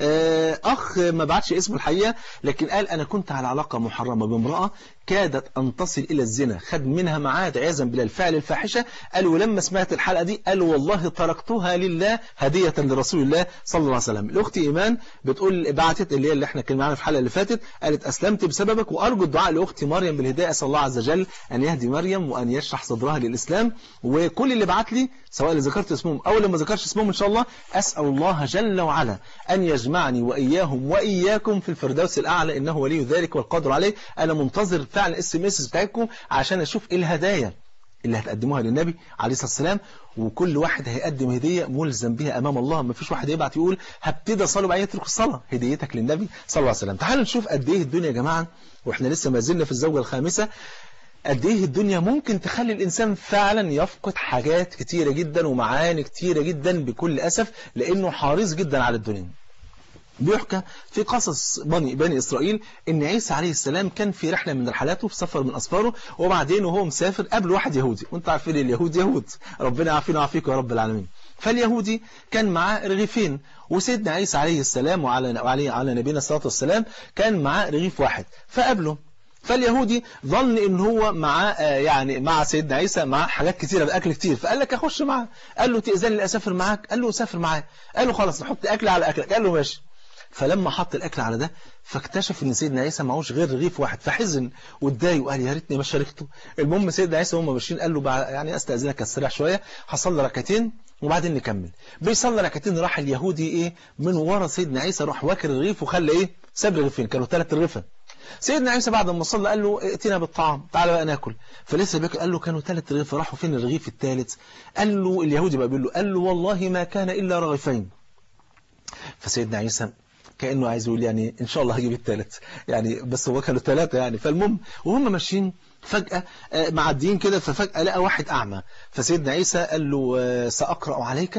أخ ما بعتش اسمه الحقيقة لكن قال أنا كنت على علاقة محرمة بامرأة كادت أن تصل إلى الزنا، خد منها معاد عياذا بالله الفعل الفاحشة. قال ولما سمعت الحلقة دي قال والله تركتها لله هدية لرسول الله صلى الله عليه وسلم. الأخت إيمان بتقول بعتت اللي هي اللي احنا كنا معانا في الحلقة اللي فاتت، قالت أسلمت بسببك وأرجو الدعاء لأختي مريم بالهداية. أسأل الله عز وجل أن يهدي مريم وأن يشرح صدرها للإسلام. وكل اللي بعت لي سواء اللي ذكرت اسمهم أو اللي ما ذكرش اسمهم إن شاء الله أسأل الله جل وعلا أن يجمعني وإياهم وإياكم في الفردوس الأعلى إنه ولي ذلك والقادر عليه. أنا منتظر فعلا اس ام اس بتاعتكم عشان أشوف إيه الهدايا اللي هتقدموها للنبي عليه الصلاة والسلام، وكل واحد هيقدم هدية ملزم بها أمام الله. ما فيش واحد يبعت يقول هبتدي أصلي وبعدين يترك الصلاة. هديتك للنبي صلى الله عليه وسلم. تعالوا نشوف قد إيه الدنيا يا جماعة، وإحنا لسه ما زلنا في الزوجة الخامسة، قد إيه الدنيا ممكن تخلي الإنسان فعلا يفقد حاجات كتيرة جدا ومعاني كتيرة جدا بكل أسف، لأنه حريص جدا على الدنيا. بيحكى في قصص بني بني إسرائيل إن عيسى عليه السلام كان في رحلة من رحلاته، في سفر من أسفاره، وبعدين وهو مسافر قابل واحد يهودي، وانت عارفين اليهود يهود، ربنا يعافينا ويعافيكم يا رب العالمين. فاليهودي كان معاه رغيفين، وسيدنا عيسى عليه السلام وعلى عليه على نبينا الصلاة والسلام كان معاه رغيف واحد، فقابله. فاليهودي ظن ان هو مع يعني مع سيدنا عيسى مع حاجات كتيره باكل كتير، فقال لك اخش معاه. قال له تأذن لي اسافر معاك؟ قال له اسافر معاه. قال له خلاص نحط اكل على اكلك. قال له ماشي. فلما حط الاكل على ده فاكتشف ان سيدنا عيسى معهوش غير رغيف واحد، فحزن واتضايق وقال يا ريتني ما شاركته. المهم سيدنا عيسى وهم ماشيين قال له يعني استاذنك استريح شويه، هصلي ركعتين وبعدين نكمل. بيصلي ركعتين راح اليهودي ايه من ورا سيدنا عيسى، راح واكل الرغيف وخلى ايه ساب رغيفين، كانوا ثلاث رغيفه. سيدنا عيسى بعد ما صلى قال له ائتنا بالطعام، تعالى بقى ناكل. فلسه بياكل قال له كانوا ثلاث رغيف، راحوا فين الرغيف الثالث؟ قال له اليهودي بقى بيقول له قال له والله ما كان الا رغيفين. فسيدنا عيسى كأنه عايز يقول يعني إن شاء الله هجيب الثالث يعني، بس هو كانوا ثلاثة يعني. فالمهم وهم ماشيين فجأة معديين كده، ففجأة لقى واحد أعمى. فسيدنا عيسى قال له سأقرأ عليك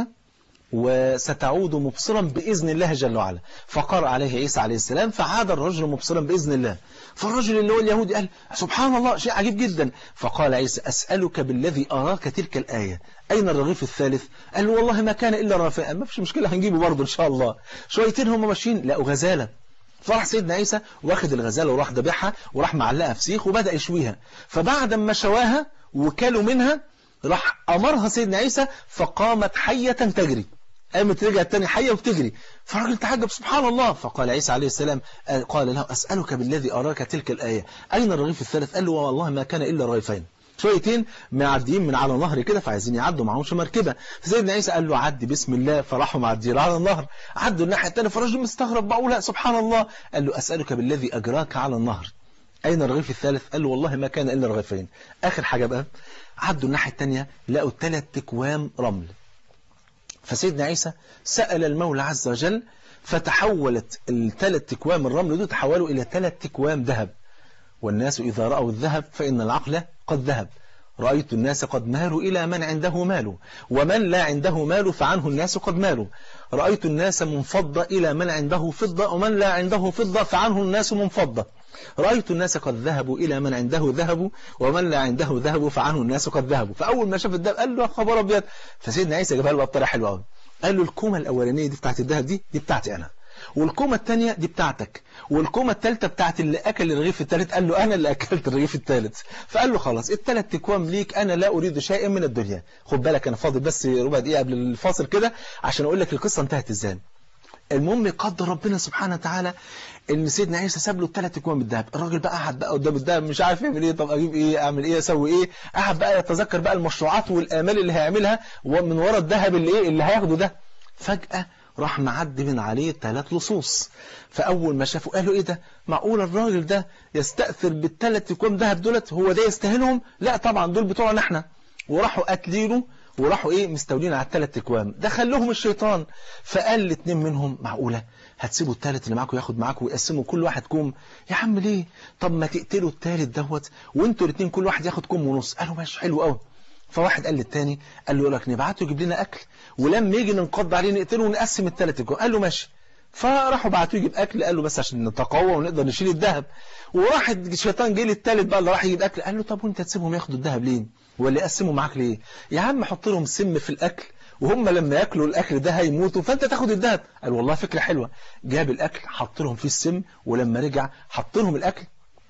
وستعود مبصرا بإذن الله جل وعلا. فقرأ عليه عيسى عليه السلام فعاد الرجل مبصرا بإذن الله. فالرجل اللي هو اليهودي قال سبحان الله شيء عجيب جدا. فقال عيسى أسألك بالذي أراك تلك الآية أين الرغيف الثالث؟ قال له والله ما كان إلا رغيفين. ما فيش مشكلة هنجيبه برضه إن شاء الله. شويتين هم ماشيين لقوا غزالة، فراح سيدنا عيسى واخد الغزالة وراح ذبحها وراح معلقها في سيخ وبدأ يشويها. فبعد ما شواها وكلوا منها راح أمرها سيدنا عيسى فقامت حية تجري، قامت رجعت تاني حية وبتجري. فالراجل تعجب سبحان الله. فقال عيسى عليه السلام قال له أسألك بالذي أراك تلك الآية أين الرغيف الثالث؟ قال له والله ما كان إلا رغيفين. شويتين معديين من على نهر كده فعايزين يعدوا معهمش مركبة. فسيدنا عيسى قال له عدي بسم الله، فراحوا معديين على النهر عدوا الناحية الثانية. فالراجل مستغرب بقول سبحان الله. قال له أسألك بالذي أجراك على النهر أين الرغيف الثالث؟ قال له والله ما كان إلا رغيفين. آخر حاجة بقى عدوا الناحية الثانية لقوا ثلاث تكوام رمل. فسيدنا عيسى سأل المولى عز وجل فتحولت الثلاث تكوام الرمل دول تحولوا إلى ثلاث تكوام ذهب. والناس إذا رأوا الذهب فإن العقل قد ذهب. رأيت الناس قد مالوا إلى من عنده مال، ومن لا عنده مال فعنه الناس قد مالوا. رأيت الناس منفضة إلى من عنده فضة، ومن لا عنده فضة فعنه الناس منفضة. رأيت الناس قد ذهبوا إلى من عنده ذهب، ومن لا عنده ذهب فعنه الناس قد ذهبوا. فأول ما شاف الذهب قال له خبر أبيض. فسيدنا عيسى جابها له بطريقة حلوة قوي. قال له الكومة الأولانية دي بتاعت الذهب دي دي بتاعتي أنا، والكومة الثانية دي بتاعتك، والكومة الثالثة بتاعت اللي أكل الرغيف الثالث. قال له أنا اللي أكلت الرغيف الثالث. فقال له خلاص الثلاث تكوام ليك، أنا لا أريد شيئا من الدنيا. خد بالك أنا فاضل بس ربع دقيقة قبل الفاصل كده عشان أقول لك القصة انتهت إزاي. المهم يقدر ربنا سبحانه وتعالى ان سيدنا عيسى ساب له الثلاث اكوام الذهب. الراجل بقى قعد بقى قدام الذهب مش عارف يعمل ايه، طب اجيب ايه، اعمل ايه، اسوي ايه. قعد بقى يتذكر بقى المشروعات والامال اللي هيعملها ومن ورا الذهب اللي ايه اللي هياخده ده. فجأة راح معدي من عليه ثلاث لصوص. فاول ما شافوا قالوا ايه ده، معقول الراجل ده يستأثر بالثلاث اكوام ذهب دولت، هو ده يستاهلهم؟ لا طبعا دول بتوعنا احنا. وراحوا قاتلينه وراحوا ايه مستولين على الثلاث اكوام. دخلهم الشيطان فقال الاثنين منهم معقوله هتسيبوا الثالث اللي معاكم ياخد معاكم ويقسموا كل واحد كوم؟ يا عم ليه، طب ما تقتلوا الثالث دوت وانتوا الاثنين كل واحد ياخد كوم ونص. قالوا ماشي حلو قوي. فواحد قال للثاني قال له يقول لك نبعته يجيب لنا اكل ولما يجي ننقض عليه نقتله ونقسم الثالث كوم. قال له ماشي. فراحوا بعتوه يجيب اكل، قال له بس عشان نتقوى ونقدر نشيل الذهب. وواحد الشيطان جه للثالث بقى اللي راح يجيب اكل قال له طب وانت تسيبهم ياخدوا الذهب ليه ولا يقسموا معاك ليه؟ يا عم حط لهم سم في الاكل وهم لما ياكلوا الاكل ده هيموتوا فانت تاخد الذهب. قال والله فكره حلوه. جاب الاكل حط لهم فيه السم ولما رجع حط لهم الاكل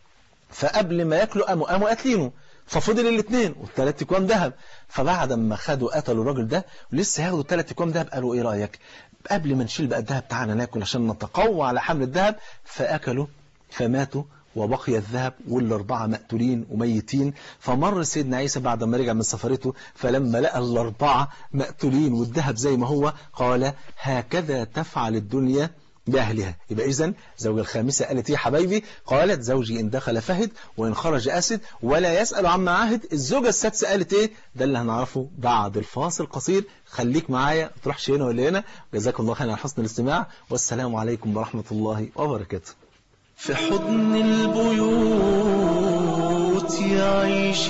فقبل ما ياكلوا قاموا قاموا قاتلينه. ففضل الاثنين والثلاث اكوام ذهب. فبعد ما خدوا قتلوا الراجل ده ولسه هياخدوا الثلاث اكوام ذهب قالوا ايه رايك قبل ما نشيل بقى الذهب تعالى ناكل عشان نتقوى على حمل الذهب. فاكلوا فماتوا وبقي الذهب والأربعة مقتولين وميتين. فمر سيدنا عيسى بعد ما رجع من سفرته فلما لقى الأربعة مقتولين والذهب زي ما هو قال هكذا تفعل الدنيا بأهلها. يبقى إذن زوج الخامسة قالت إيه يا حبايبي؟ قالت زوجي إن دخل فهد وإن خرج أسد ولا يسأل عما عاهد. الزوجة السادسة قالت إيه؟ ده اللي هنعرفه بعد الفاصل قصير. خليك معايا، ما تروحش هنا ولا هنا. جزاكم الله خير على حسن الاستماع، والسلام عليكم ورحمة الله وبركاته. في حضن البيوت يعيش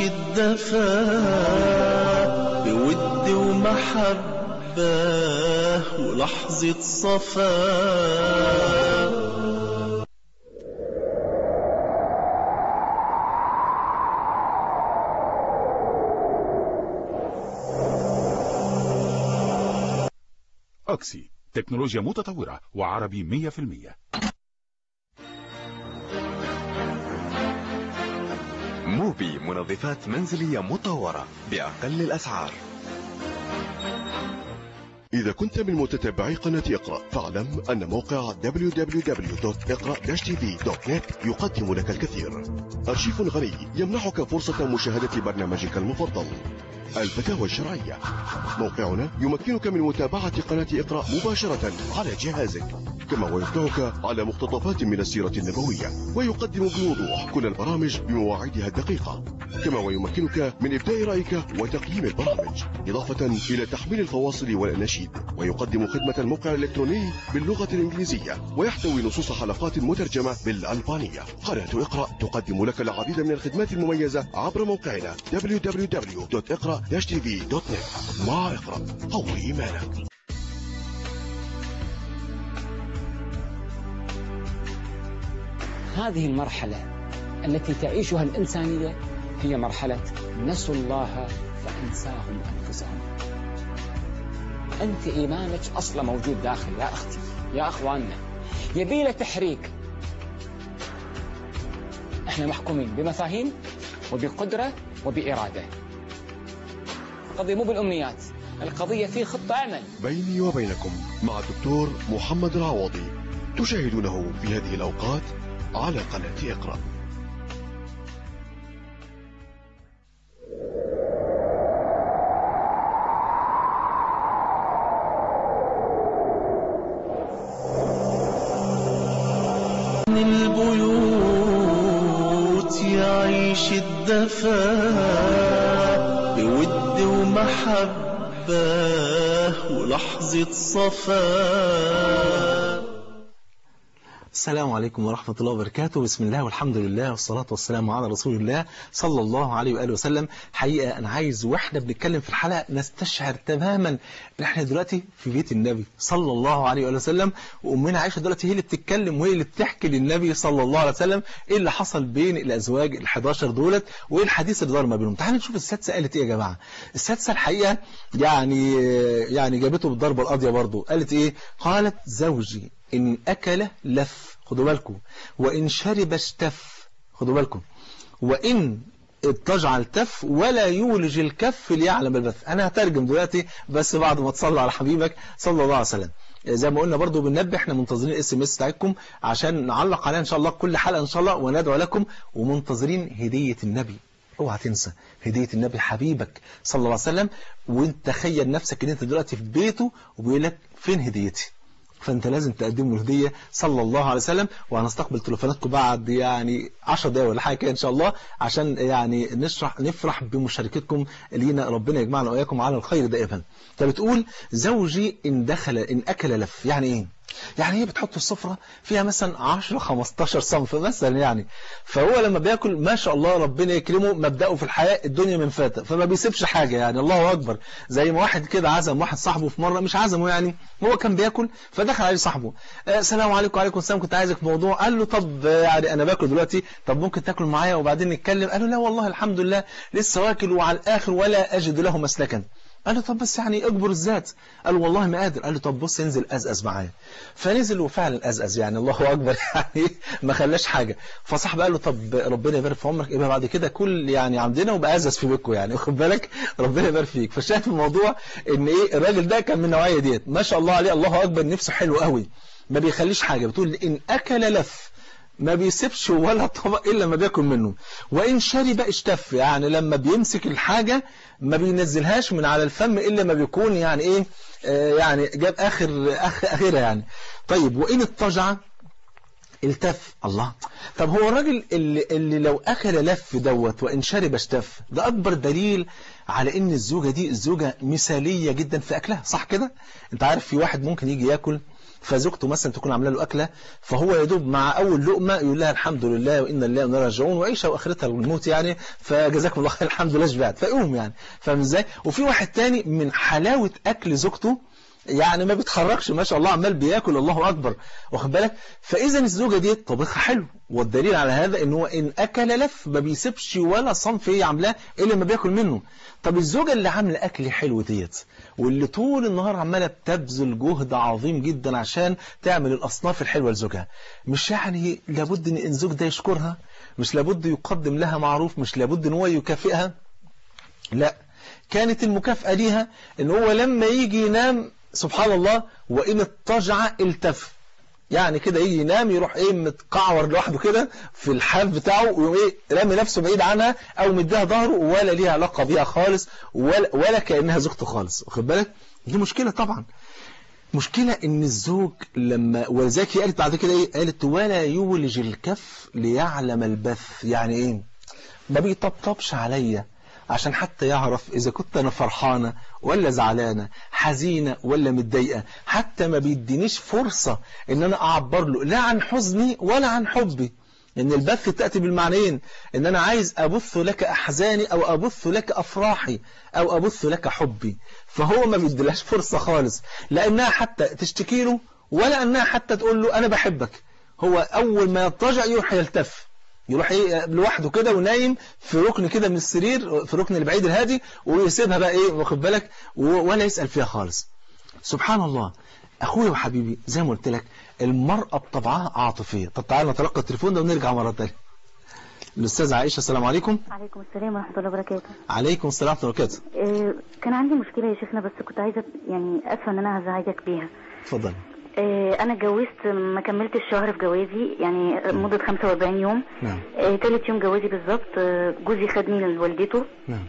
الدفا بود ومحبة ولحظة صفاء. أوكسي، تكنولوجيا متطورة وعربي مية في المية. موبي، منظفات منزلية مطورة بأقل الأسعار. إذا كنت من متتبعي قناة اقرأ فاعلم أن موقع دبليو دبليو دبليو دوت اقرأ تي في دوت نت يقدم لك الكثير. أرشيف غني يمنحك فرصة مشاهدة برنامجك المفضل، الفتاوى الشرعية. موقعنا يمكنك من متابعة قناة اقرأ مباشرة على جهازك، كما ويفتحك على مقتطفات من السيرة النبوية، ويقدم بوضوح كل البرامج بمواعيدها الدقيقة، كما ويمكنك من إبداء رأيك وتقييم البرامج، إضافة إلى تحميل الفواصل والأناشيد. ويقدم خدمة الموقع الإلكتروني باللغة الإنجليزية، ويحتوي نصوص حلقات مترجمة بالألبانية. قناة اقرأ تقدم لك العديد من الخدمات المميزة عبر موقعنا دبليو دبليو دبليو دوت اقرأ تي في دوت نت. مع اقرأ قوي إيمانك. هذه المرحلة التي تعيشها الإنسانية هي مرحلة نسوا الله فأنساهم أنفسهم. أنت إيمانك أصلا موجود داخل يا أختي يا أخواننا، يبيله تحريك. احنا محكومين بمفاهيم وبقدرة وبإرادة. القضية مو بالأمنيات، القضية في خطة عمل. بيني وبينكم مع الدكتور محمد العوضي، تشاهدونه في هذه الأوقات على قناة اقرأ. البيوت يعيش الدفا بود ومحبة ولحظة صفاء. السلام عليكم ورحمة الله وبركاته. بسم الله والحمد لله والصلاة والسلام على رسول الله صلى الله عليه وآله وسلم. حقيقة أنا عايز وإحنا بنتكلم في الحلقة نستشعر تماما إن إحنا دلوقتي في بيت النبي صلى الله عليه وآله وسلم، وأمنا عائشة دلوقتي هي اللي بتتكلم وهي اللي بتحكي للنبي صلى الله عليه وسلم إيه اللي حصل بين الأزواج الحداشر دولت وإيه الحديث اللي دار ما بينهم. تعالوا نشوف السادسة قالت إيه يا جماعة. السادسة الحقيقة يعني يعني جابته بالضربة القاضية برضو. قالت إيه؟ قالت زوجي إن أكل لف، خدوا بالكم، وإن شرب اشتف، خدوا بالكم، وإن اضطجع التف ولا يولج الكف ليعلم البث. أنا هترجم دلوقتي بس بعد ما تصلي على حبيبك صلى الله عليه وسلم. زي ما قلنا برضو بننبه، احنا منتظرين الاس ام اس بتاعتكم عشان نعلق عليها ان شاء الله كل حلقة ان شاء الله وندعو لكم، ومنتظرين هدية النبي. اوعى تنسى هدية النبي حبيبك صلى الله عليه وسلم. وانت تخيل نفسك ان انت دلوقتي في بيته وبيقول لك فين هديتي، فانت لازم تقدم له هديه صلى الله عليه وسلم. وهنستقبل تليفوناتكم بعد يعني عشر دقايق ولا حاجه كده ان شاء الله، عشان يعني نشرح نفرح بمشاركتكم لينا. ربنا يجمعنا واياكم على الخير دائما. فبتقول زوجي ان دخل ان اكل لف، يعني ايه؟ يعني هي بتحط السفرة فيها مثلا عشرة خمستاشر صنف مثلا يعني، فهو لما بياكل ما شاء الله ربنا يكرمه مبدأه في الحياة الدنيا من فاتة، فما بيسيبش حاجة يعني. الله أكبر. زي ما واحد كده عزم واحد صاحبه في مرة، مش عزمه يعني، هو كان بياكل فدخل عليه صاحبه، السلام آه عليكم. وعليكم السلام، كنت عايزك في موضوع. قال له طب يعني أنا باكل دلوقتي، طب ممكن تاكل معايا وبعدين نتكلم؟ قال له لا والله الحمد لله لسه واكل وعلى الآخر ولا أجد له مسلكا. قال له طب بس يعني اجبر الذات. قال له والله ما قادر. قال له طب بص انزل أزأز معايا. فنزل وفعلا أزأز يعني، الله أكبر يعني ما خلاش حاجة. فصاحب قال له طب ربنا يبارك في عمرك، يبقى بعد كده كل يعني عندنا وبقى أزأز في بيتكم يعني، واخد بالك، ربنا يبارك فيك. فشاهد الموضوع ان ايه، الراجل ده كان من النوعية ديت ما شاء الله عليه، الله أكبر، نفسه حلو قوي، ما بيخليش حاجة. بتقول إن أكل لف، ما بيسيبش ولا طبق إلا ما بياكل منه، وإن شرب اشتف، يعني لما بيمسك الحاجة ما بينزلهاش من على الفم إلا ما بيكون يعني إيه آه يعني جاب آخر آخر آخرها يعني. طيب وإن اضطجع التف. الله، طب هو الراجل اللي, اللي لو أكل لف دوت وإن شرب اشتف، ده أكبر دليل على إن الزوجة دي الزوجة مثالية جدا في أكلها، صح كده؟ أنت عارف في واحد ممكن يجي يأكل فزوجته مثلا تكون عامله له أكلة، فهو يدوب مع أول لقمة يقول لها الحمد لله وإن الله وإنا راجعون وعيشها وآخرتها والموت يعني، فجزاكم الله خير الحمد لله شبعت، فيقوم يعني، فاهم إزاي؟ وفي واحد تاني من حلاوة أكل زوجته يعني ما بيتخرجش ما شاء الله، عمال بياكل الله أكبر، واخد بالك؟ فإذا الزوجة دي طبخها حلو، والدليل على هذا إن هو إن أكل لف ما بيسيبش ولا صنف هي عاملاه إلا ما بياكل منه. طب الزوجة اللي عاملة أكل حلو ديت واللي طول النهار عمالة بتبذل جهد عظيم جدا عشان تعمل الأصناف الحلوة لزوجها، مش يعني لابد إن الزوج ده يشكرها؟ مش لابد يقدم لها معروف؟ مش لابد إن هو يكافئها؟ لا، كانت المكافأة ليها إن هو لما يجي ينام سبحان الله وإن اضطجع التف، يعني كده يجي ينام يروح ايه متقعور لوحده كده في الحاف بتاعه ويقوم ايه رامي نفسه بعيد عنها او مديها ظهره ولا ليها علاقه بيها خالص ولا ولا كانها زوجته خالص، واخد بالك؟ دي مشكله طبعا، مشكله ان الزوج لما، ولذلك هي قالت بعد كده ايه؟ قالت ولا يولج الكف ليعلم البث، يعني ايه؟ ما بيطبطبش عليا عشان حتى يعرف إذا كنت أنا فرحانة ولا زعلانة، حزينة ولا متضايقة، حتى ما بيدينيش فرصة إن أنا أعبر له لا عن حزني ولا عن حبي، إن البث تأتي بالمعنيين، إن أنا عايز أبث لك أحزاني أو أبث لك أفراحي أو أبث لك حبي، فهو ما بيديلهاش فرصة خالص، لأنها حتى تشتكي له ولا أنها حتى تقول له أنا بحبك. هو أول ما يضطجع يروح يلتف، يروح ايه لوحده كده ونايم في ركن كده من السرير، في ركن البعيد الهادي، ويسيبها بقى ايه واخد بالك ولا يسأل فيها خالص. سبحان الله. اخويا وحبيبي زي ما قلت لك المرأة بطبعها عاطفية. طب تعالى نتلقى التليفون ده ونرجع مرة ثانيه. الأستاذة عائشة السلام عليكم. عليكم السلام ورحمة الله وبركاته. عليكم السلام ورحمة الله وبركاته. إيه كان عندي مشكلة يا شيخنا، بس كنت عايزة يعني اسفة ان انا هزعجك بيها. اتفضل. إيه انا اتجوزت ما كملتش الشهر في جوازي، يعني مدة خمسة وأربعين يوم. نعم. إيه ثالث يوم جوازي بالظبط جوزي خدني لوالدته. نعم.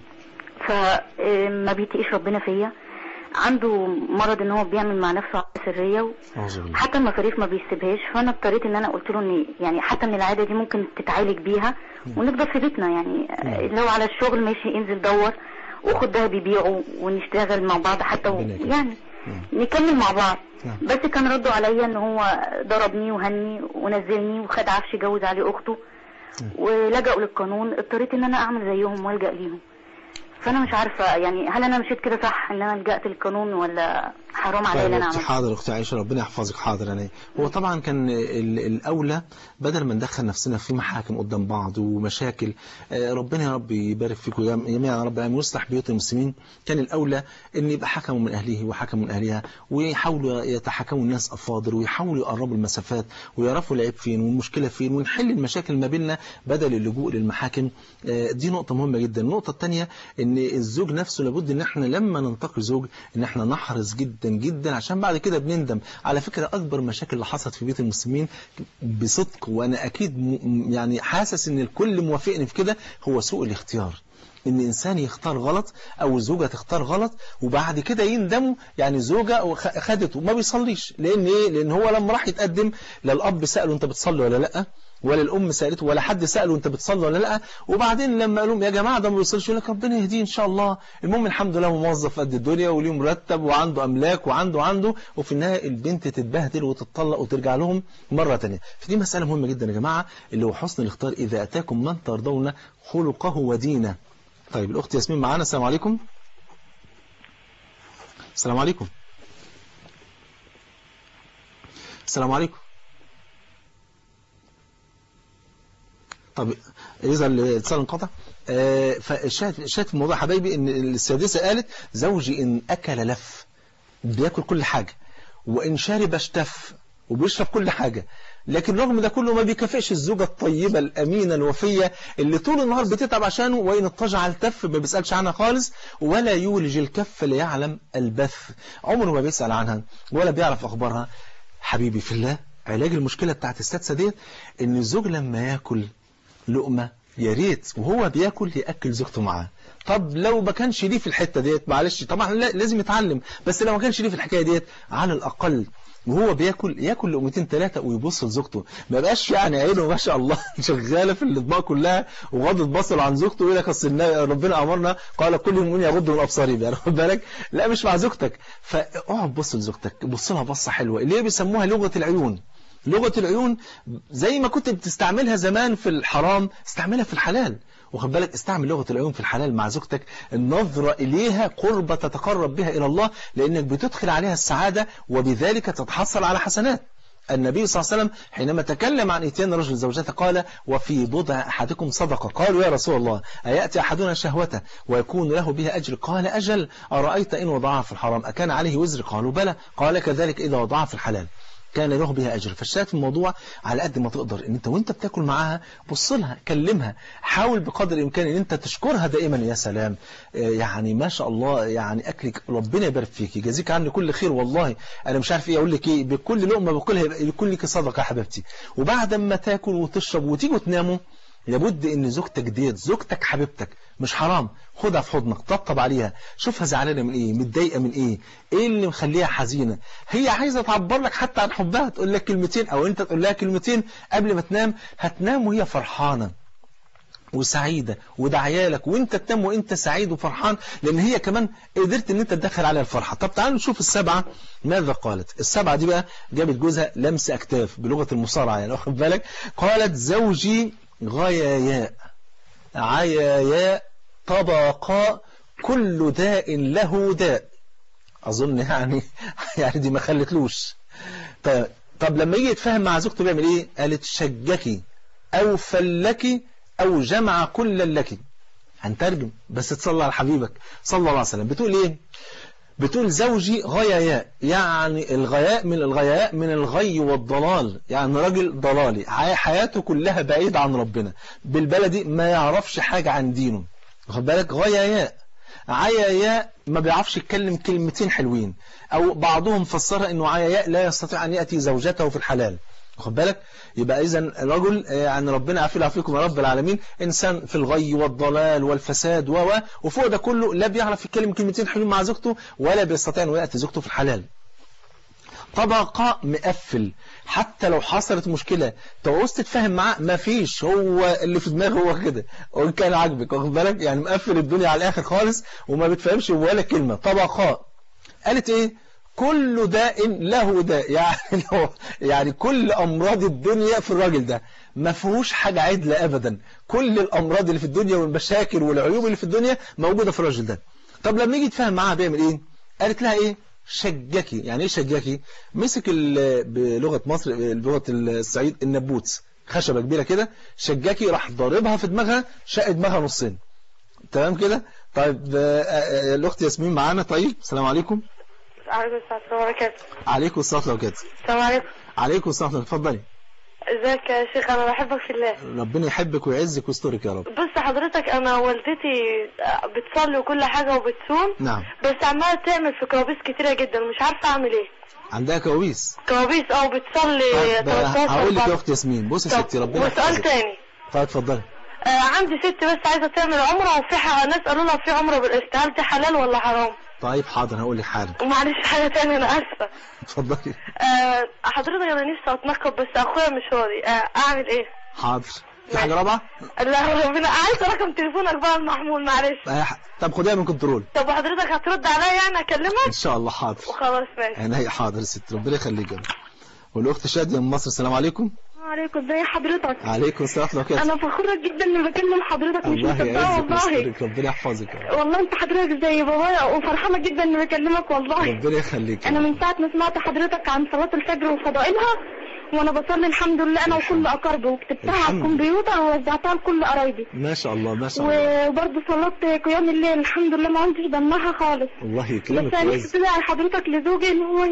فما بيتقيش ربنا فيا، عنده مرض ان هو بيعمل مع نفسه سريه، حتى المصاريف ما بيسيبهاش، فانا اضطريت ان انا قلت له ان يعني حتى ان العاده دي ممكن تتعالج بيها ونفضل في بيتنا، يعني لو على الشغل ماشي انزل دور وخد ده بيبيعه ونشتغل مع بعض حتى و... يعني نكمل مع بعض. بس كان رده عليا ان هو ضربني وهني ونزلني وخد عفش جوز عليه اخته ولجأوا للقانون، اضطريت ان انا اعمل زيهم والجأ ليهم. فانا مش عارفه يعني هل انا مشيت كده صح ان انا لجأت للقانون ولا حرام عليا اللي انا عملته؟ حاضر اختي عائشه ربنا يحفظك. حاضر. انا هو طبعا كان الاولى بدل ما ندخل نفسنا في محاكم قدام بعض ومشاكل، ربنا يا رب يبارك فيكم جميعا يا رب ويصلح بيوت المسلمين، كان الاولى ان يبقى حكموا من اهله وحكموا من اهلها ويحاولوا يتحكموا الناس افاضل ويحاولوا يقربوا المسافات ويعرفوا العيب فين والمشكله فين ونحل المشاكل ما بيننا بدل اللجوء للمحاكم. دي نقطه مهمه جدا. النقطه الثانيه ان الزوج نفسه لابد ان احنا لما ننتقي زوج ان احنا نحرص جدا جدا عشان بعد كده بنندم. على فكرة اكبر مشاكل اللي حصلت في بيت المسلمين بصدق وانا اكيد م... يعني حاسس ان الكل موافقني في كده، هو سوء الاختيار. ان انسان يختار غلط او زوجة تختار غلط وبعد كده يندموا. يعني زوجة خدته ما بيصليش، لان ايه؟ لان هو لما راح يتقدم لا الاب سأله انت بتصلي ولا لا، ولا الام سالته، ولا حد ساله انت بتصلي ولا لا. وبعدين لما قال لهم يا جماعه ده ما بيصليش، يقول لك ربنا يهديه ان شاء الله، المهم الحمد لله موظف قد الدنيا وليه مرتب وعنده املاك وعنده عنده وفي النهايه البنت تتبهدل وتتطلق وترجع لهم مره ثانيه. فدي مساله مهمه جدا يا جماعه، اللي هو حسن الاختيار اذا اتاكم من ترضون خلقه ودينه. طيب الاخت ياسمين معانا. السلام عليكم. السلام عليكم. السلام عليكم. طب إذا الاتصال انقطع. آه فالشاهد في الموضوع حبايبي ان السادسة قالت زوجي ان اكل لف، بياكل كل حاجة، وان شرب اشتف، وبيشرب كل حاجة، لكن رغم ده كله ما بيكافئش الزوجة الطيبة الأمينة الوفية اللي طول النهار بتتعب عشانه، وإن اضطجع التف ما بيسألش عنها خالص، ولا يولج الكف ليعلم البث، عمره ما بيسأل عنها ولا بيعرف أخبارها. حبيبي في الله علاج المشكلة بتاعت السادسة ديت ان الزوج لما ياكل لقمة يا ريت وهو بياكل ياكل زوجته معاه. طب لو ما كانش ليه في الحتة ديت معلش طبعا لازم يتعلم، بس لو ما كانش ليه في الحكاية ديت على الأقل وهو بياكل ياكل لقمتين ثلاثة ويبص لزوجته، ما بقاش يعني عينه ما شاء الله شغالة في الأطباق كلها وغضت بصر عن زوجته ويقول لك اصل ربنا أمرنا قال كل المؤمنين يغضوا من أبصارهم، يعني خد بالك لا مش مع زوجتك. فاقعد بص لزوجتك، بص لها بصة حلوة اللي هي بيسموها لغة العيون. لغة العيون زي ما كنت بتستعملها زمان في الحرام استعملها في الحلال، وخد بالك استعمل لغة العيون في الحلال مع زوجتك. النظرة إليها قربة تتقرب بها إلى الله، لأنك بتدخل عليها السعادة وبذلك تتحصل على حسنات. النبي صلى الله عليه وسلم حينما تكلم عن إتيان رجل زوجته قال وفي بضع أحدكم صدقة. قالوا يا رسول الله أيأتي أحدنا شهوته ويكون له بها أجر؟ قال أجل. أرأيت إن وضعها في الحرام أكان عليه وزر؟ قالوا بلى. قال كذلك إذا وضعها في الحلال كان له بها أجر. فالشاهد في الموضوع على قد ما تقدر ان انت وانت بتاكل معاها بص لها، كلمها، حاول بقدر الامكان ان انت تشكرها دائما. يا سلام يعني ما شاء الله يعني اكلك ربنا يبارك فيك يجازيك عني كل خير، والله انا مش عارف ايه اقول لك ايه، بكل لقمه باكلها يكون لك صدقه يا حبيبتي. وبعد ما تاكل وتشرب وتيجوا تناموا لابد ان زوجتك ديت زوجتك حبيبتك مش حرام، خدها في حضنك، طبطب عليها، شوفها زعلانه من ايه، متضايقه من ايه، ايه اللي مخليها حزينه، هي عايزه تعبر لك حتى عن حبها، تقول لك كلمتين او انت تقول لها كلمتين قبل ما تنام، هتنام وهي فرحانه وسعيده ودعيالك، وانت تنام وانت سعيد وفرحان لان هي كمان قدرت ان انت تدخل عليها الفرحه. طب تعالوا نشوف السبعه ماذا قالت. السبعه دي بقى جابت جوزها لمس اكتاف بلغه المصارعه يعني واخد بالك. قالت زوجي غياياء عياياء طبقاء كل داء له داء. أظن يعني يعني دي ما خلتلوش. طيب, طب لما يجي يتفاهم مع زوجته بيعمل إيه؟ قالت شجكي أو فلكي أو جمع كل لك. هنترجم بس تصلى على حبيبك صلى الله عليه وسلم. بتقول إيه؟ بتقول زوجي غياياء، يعني الغياء من الغياء من الغي والضلال، يعني راجل ضلالي حياته كلها بعيد عن ربنا، بالبلدي ما يعرفش حاجة عن دينه، واخد بالك. غياياء عياياء ما بيعرفش يتكلم كلمتين حلوين، او بعضهم فسرها انه عياياء لا يستطيع ان يأتي زوجته في الحلال، واخد بالك. يبقى اذا الرجل يعني ربنا يعافينا ويعافيكم يا رب العالمين انسان في الغي والضلال والفساد و وفوق ده كله لا بيعرف يتكلم كلمتين حلوين مع زوجته ولا بيستطيع انه يأتي زوجته في الحلال. طبقة مقفل، حتى لو حصلت مشكلة تعوز تتفاهم معاه مفيش، هو اللي في دماغه هو كده، وإن كان عاجبك واخد بالك، يعني مقفل الدنيا على الآخر خالص وما بتفهمش ولا كلمة. طبقاء قالت إيه؟ كل داء له داء، يعني يعني كل أمراض الدنيا في الراجل ده، ما فيهوش حاجة عدلة أبدا، كل الأمراض اللي في الدنيا والمشاكل والعيوب اللي في الدنيا موجودة في الراجل ده. طب لما يجي يتفاهم معاها بيعمل إيه؟ قالت لها إيه؟ شجكي. يعني ايه شجكي؟ مسك بلغة مصر بلغة الصعيد النبوت، خشبة كبيرة كده، شجكي، راح ضاربها في دماغها، شق دماغها نصين. تمام كده؟ طيب الاخت ياسمين معانا. طيب السلام عليكم. عليكم السلام وبركاته. عليكم السلام وبركاته. السلام عليكم. عليكم السلام، اتفضلي. ازيك يا شيخ؟ انا بحبك في الله. ربنا يحبك ويعزك ويسترك يا رب. بص حضرتك، انا والدتي بتصلي وكل حاجه وبتصوم، نعم، بس عماله تعمل في كوابيس كتيره جدا ومش عارفه اعمل ايه. عندها كوابيس؟ كوابيس اه، بتصلي تلتاشر. هقول لك يا اخت ياسمين، بصي يا ستي ربنا يحفظك. وسؤال تاني. طيب اتفضلي. آه عندي ست بس عايزه تعمل عمره، وفي ناس قالوا لها في عمره بالقسط، هل دي حلال ولا حرام؟ طيب حاضر هقول لك حاجه. ومعلش حاجه تانية انا اسفه. اتفضلي. آه حضرتك انا نفسي اتنقب بس اخويا مش راضي، آه اعمل ايه؟ حاضر. في حاجه رابعه؟ لا ربنا، عايز رقم تليفونك بقى المحمول معلش. آه طب خديها من كنترول. طب وحضرتك هترد عليا يعني اكلمك؟ ان شاء الله حاضر. وخلاص ماشي. عينيا حاضر يا ست، ربنا يخليك. والاخت شاديه من مصر، السلام عليكم. وعليكم ازي حضرتك؟ عليكم السلام ورحمه الله. انا فخوره جدا اني بكلم حضرتك، مش مصدقه والله. ربنا يحفظك. والله انت حضرتك زي بابايا، وفرحانه جدا اني بكلمك والله. ربنا يخليك. انا من ساعه ما سمعت حضرتك عن صلاه الفجر وفضائلها وانا بصلي الحمد لله انا وكل اقاربي، وكتبتها على الكمبيوتر ووزعتها لكل قرايبي. ما شاء الله ما شاء الله. وبرضه صلاه قيام الليل الحمد لله ما عندش دمها خالص. الله يكرمك. بس انا نفسي تدعي حضرتك لزوجي ان هو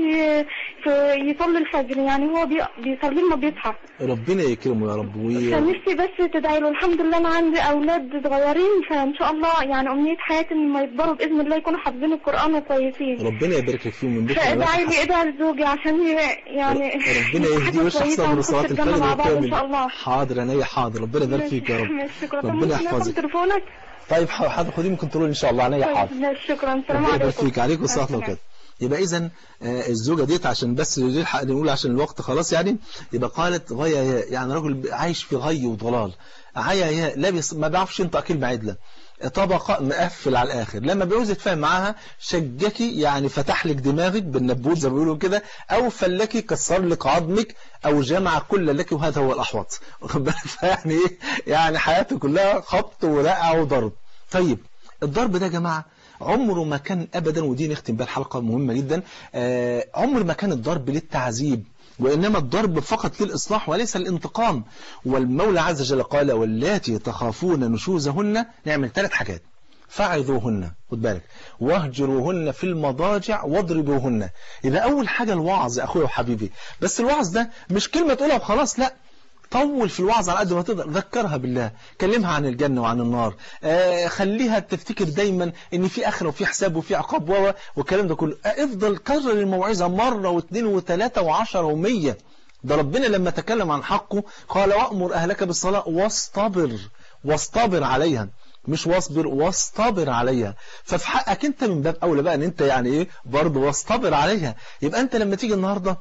يصلي الفجر، يعني هو بيصلي لما بيصحى. ربنا يكرمه يا رب. وي... فنفسي بس تدعي له. الحمد لله انا عندي اولاد صغيرين، فان شاء الله يعني امنيه حياتي ان ما يكبروا باذن الله يكونوا حافظين القران وكويسين. ربنا يبارك لك فيهم من بيتك. فادعي لي ادعي لزوجي عشان يعني ربنا يهديه نخش احسن كويسة من ونخش صلاه الجنة الفجر مع بعض ان والكامل. شاء الله. حاضر عينيا حاضر، ربنا يبارك فيك يا رب. ماشي، شكرا. طب ربنا ممكن ناخد يحفظك. تليفونك؟ طيب حاضر خديه ممكن تقول ان شاء الله عينيا حاضر. طيب ماشي، شكرا. السلام ربنا يبارك عليكم. فيك. عليكم السلام ورحمه الله وبركاته. يبقى اذا الزوجه ديت عشان بس نلحق نقول عشان الوقت خلاص يعني، يبقى قالت غيا، يعني رجل عايش في غي وضلال، عيا لابس ما بيعرفش ينطق كلمه عدله، طبقه مقفل على الاخر، لما بيعوز يتفاهم معاها شجكي، يعني فتح لك دماغك بالنبوت زي ما بيقولوا كده، او فلكي كسر لك عظمك، او جمع كل لك، وهذا هو الاحوط. واخد بالك؟ فيعني ايه، يعني حياته كلها خبط ورقع وضرب. طيب الضرب ده يا جماعه عمره ما كان ابدا، ودي نختم بها الحلقه مهمه جدا، آه عمر ما كان الضرب للتعذيب، وإنما الضرب فقط للإصلاح وليس الانتقام. والمولى عز وجل قال واللاتي تخافون نشوزهن، نعمل ثلاث حاجات: فعظوهن، خد بالك، واهجروهن في المضاجع واضربوهن. يبقى أول حاجة الوعظ يا أخويا وحبيبي، بس الوعظ ده مش كلمة تقولها وخلاص، لا، طول في الوعظ على قد ما تقدر، ذكرها بالله، كلمها عن الجنة وعن النار، آه خليها تفتكر دايما ان في اخره وفي حساب وفي عقاب و والكلام ده كله. آه افضل كرر الموعظة مرة واثنين وثلاثة وعشرة ومية. ده ربنا لما تكلم عن حقه قال وأمر أهلك بالصلاة واصطبر، واصطبر عليها، مش واصبر، واصطبر عليها. ففي حقك انت من باب اولى بقى ان انت يعني ايه برضه واصطبر عليها. يبقى انت لما تيجي النهارده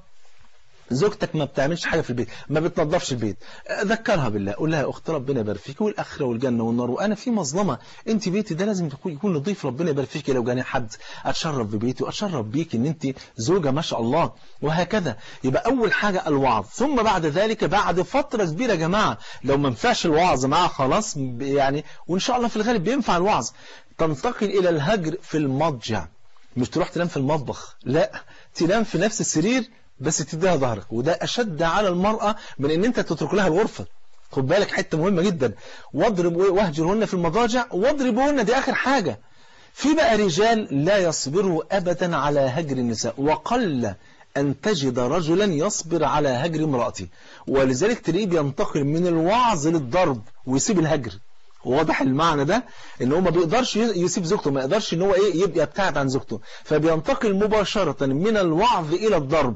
زوجتك ما بتعملش حاجة في البيت، ما بتنظفش البيت، ذكرها بالله، قول لها يا اخت ربنا يبارك فيك، والاخره والجنه والنار، وانا في مظلمه، انت بيتي ده لازم يكون نظيف، ربنا يبارك فيك، لو جاني حد اتشرف ببيتي واتشرف بيك ان انت زوجه ما شاء الله، وهكذا. يبقى اول حاجه الوعظ، ثم بعد ذلك بعد فتره كبيره يا جماعه لو ما ينفعش الوعظ معاها خلاص يعني، وان شاء الله في الغالب بينفع الوعظ، تنتقل الى الهجر في المضجع. مش تروح تنام في المطبخ، لا، تنام في نفس السرير بس تديها ظهرك، وده أشد على المرأة من ان انت تترك لها الغرفة. خد بالك حتة مهمة جدا، واضرب واهجرهن في المضاجع واضربوهن، دي آخر حاجة. في بقى رجال لا يصبروا أبدا على هجر النساء، وقل أن تجد رجلا يصبر على هجر امرأته، ولذلك تلاقيه بينتقل من الوعظ للضرب ويسيب الهجر. واضح المعنى ده، ان هو ما بيقدرش يسيب زوجته، ما يقدرش ان هو ايه يبقى يبتعد عن زوجته، فبينتقل مباشرة من الوعظ إلى الضرب.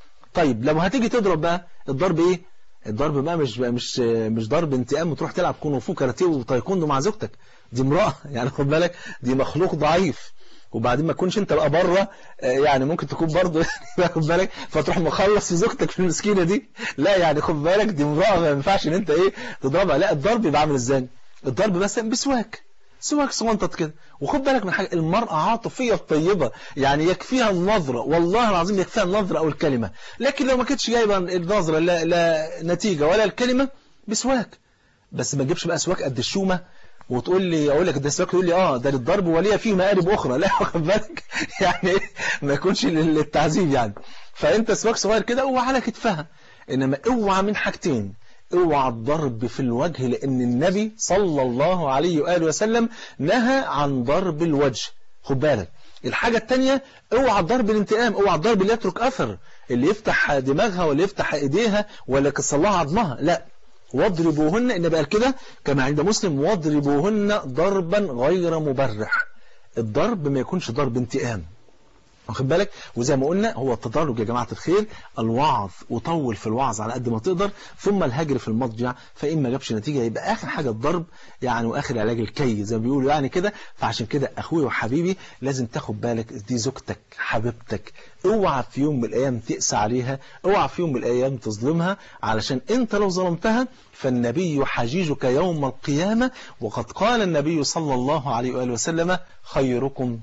طيب لو هتيجي تضرب بقى، الضرب ايه؟ الضرب بقى مش بقى مش مش ضرب انتقام وتروح تلعب كونغ فو كاراتيه وتايكوندو مع زوجتك، دي امرأة يعني، خد بالك دي مخلوق ضعيف، وبعدين ما تكونش انت بقى بره، يعني ممكن تكون برضه خد بالك فتروح مخلص في زوجتك في المسكينة دي، لا يعني خد بالك دي امرأة ما ينفعش ان انت ايه تضربها. لا، الضرب يبقى عامل ازاي؟ الضرب بس بسواك، سواك صغنطط كده. وخد بالك من حاجة، المرأة عاطفية طيبة، يعني يكفيها النظرة، والله العظيم يكفيها النظرة أو الكلمة، لكن لو ما كانتش جايبة النظرة لا, لا نتيجة ولا الكلمة، بسواك. بس ما تجيبش بقى سواك قد الشومة وتقول لي أقول لك ده سواك، تقول لي اه ده للضرب وليه فيه مقارب أخرى، لا خد بالك يعني ما يكونش للتعذيب يعني. فأنت سواك صغير كده اوعى على كتفها، إنما اوعى من حاجتين، اوعى الضرب في الوجه، لأن النبي صلى الله عليه وآله وسلم نهى عن ضرب الوجه. خد بالك. الحاجة التانية اوعى الضرب الانتقام، اوعى الضرب اللي يترك أثر، اللي يفتح دماغها ولا يفتح ايديها ولا يكسر لها عظمها، لا، واضربوهن، إن بقى كده كما عند مسلم واضربوهن ضربا غير مبرح. الضرب ما يكونش ضرب انتقام، واخد بالك. وزي ما قلنا هو التدرج يا جماعة الخير، الوعظ وطول في الوعظ على قد ما تقدر، ثم الهجر في المضجع، فإن ما جابش نتيجة يبقى آخر حاجة الضرب يعني، وآخر علاج الكي زي ما بيقولوا يعني كده. فعشان كده أخوي وحبيبي لازم تاخد بالك، دي زوجتك حبيبتك، اوعى في يوم من الأيام تقسى عليها، اوعى في يوم من الأيام تظلمها، علشان انت لو ظلمتها فالنبي حجيجك يوم القيامة. وقد قال النبي صلى الله عليه وآله وسلم خيركم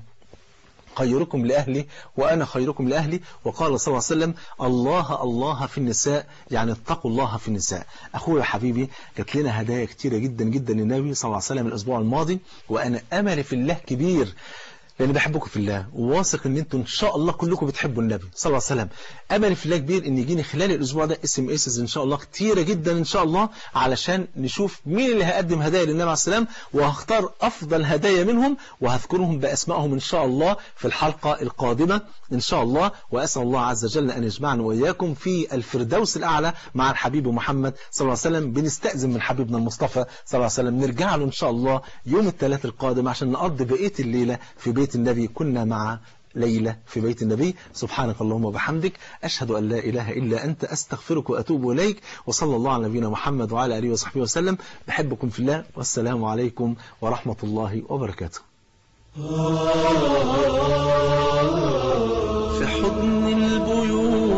خيركم لأهلي وأنا خيركم لأهلي. وقال صلى الله عليه وسلم الله الله في النساء، يعني اتقوا الله في النساء. أخوي وحبيبي جات لنا هدايا كتيرة جدا جدا للنبي صلى الله عليه وسلم الأسبوع الماضي، وأنا أملي في الله كبير، لأن بحبكم في الله، وواثق ان انتم ان شاء الله كلكم بتحبوا النبي صلى الله عليه وسلم. امل في الله كبير ان يجيني خلال الاسبوع ده اس ام اس ان شاء الله كتيره جدا ان شاء الله، علشان نشوف مين اللي هيقدم هدايا للنبي عليه السلام، وهختار افضل هدايا منهم وهذكرهم باسمائهم ان شاء الله في الحلقه القادمه ان شاء الله. واسال الله عز وجل ان يجمعنا واياكم في الفردوس الاعلى مع الحبيب محمد صلى الله عليه وسلم. بنستأذن من حبيبنا المصطفى صلى الله عليه وسلم نرجع له ان شاء الله يوم الثلاث القادم عشان نقضي بقيه الليله في بيت النبي. كنا مع ليلة في بيت النبي. سبحانك اللهم وبحمدك، أشهد أن لا إله إلا أنت، أستغفرك وأتوب إليك، وصلى الله على نبينا محمد وعلى آله وصحبه وسلم. بحبكم في الله، والسلام عليكم ورحمة الله وبركاته. في حضن البيوت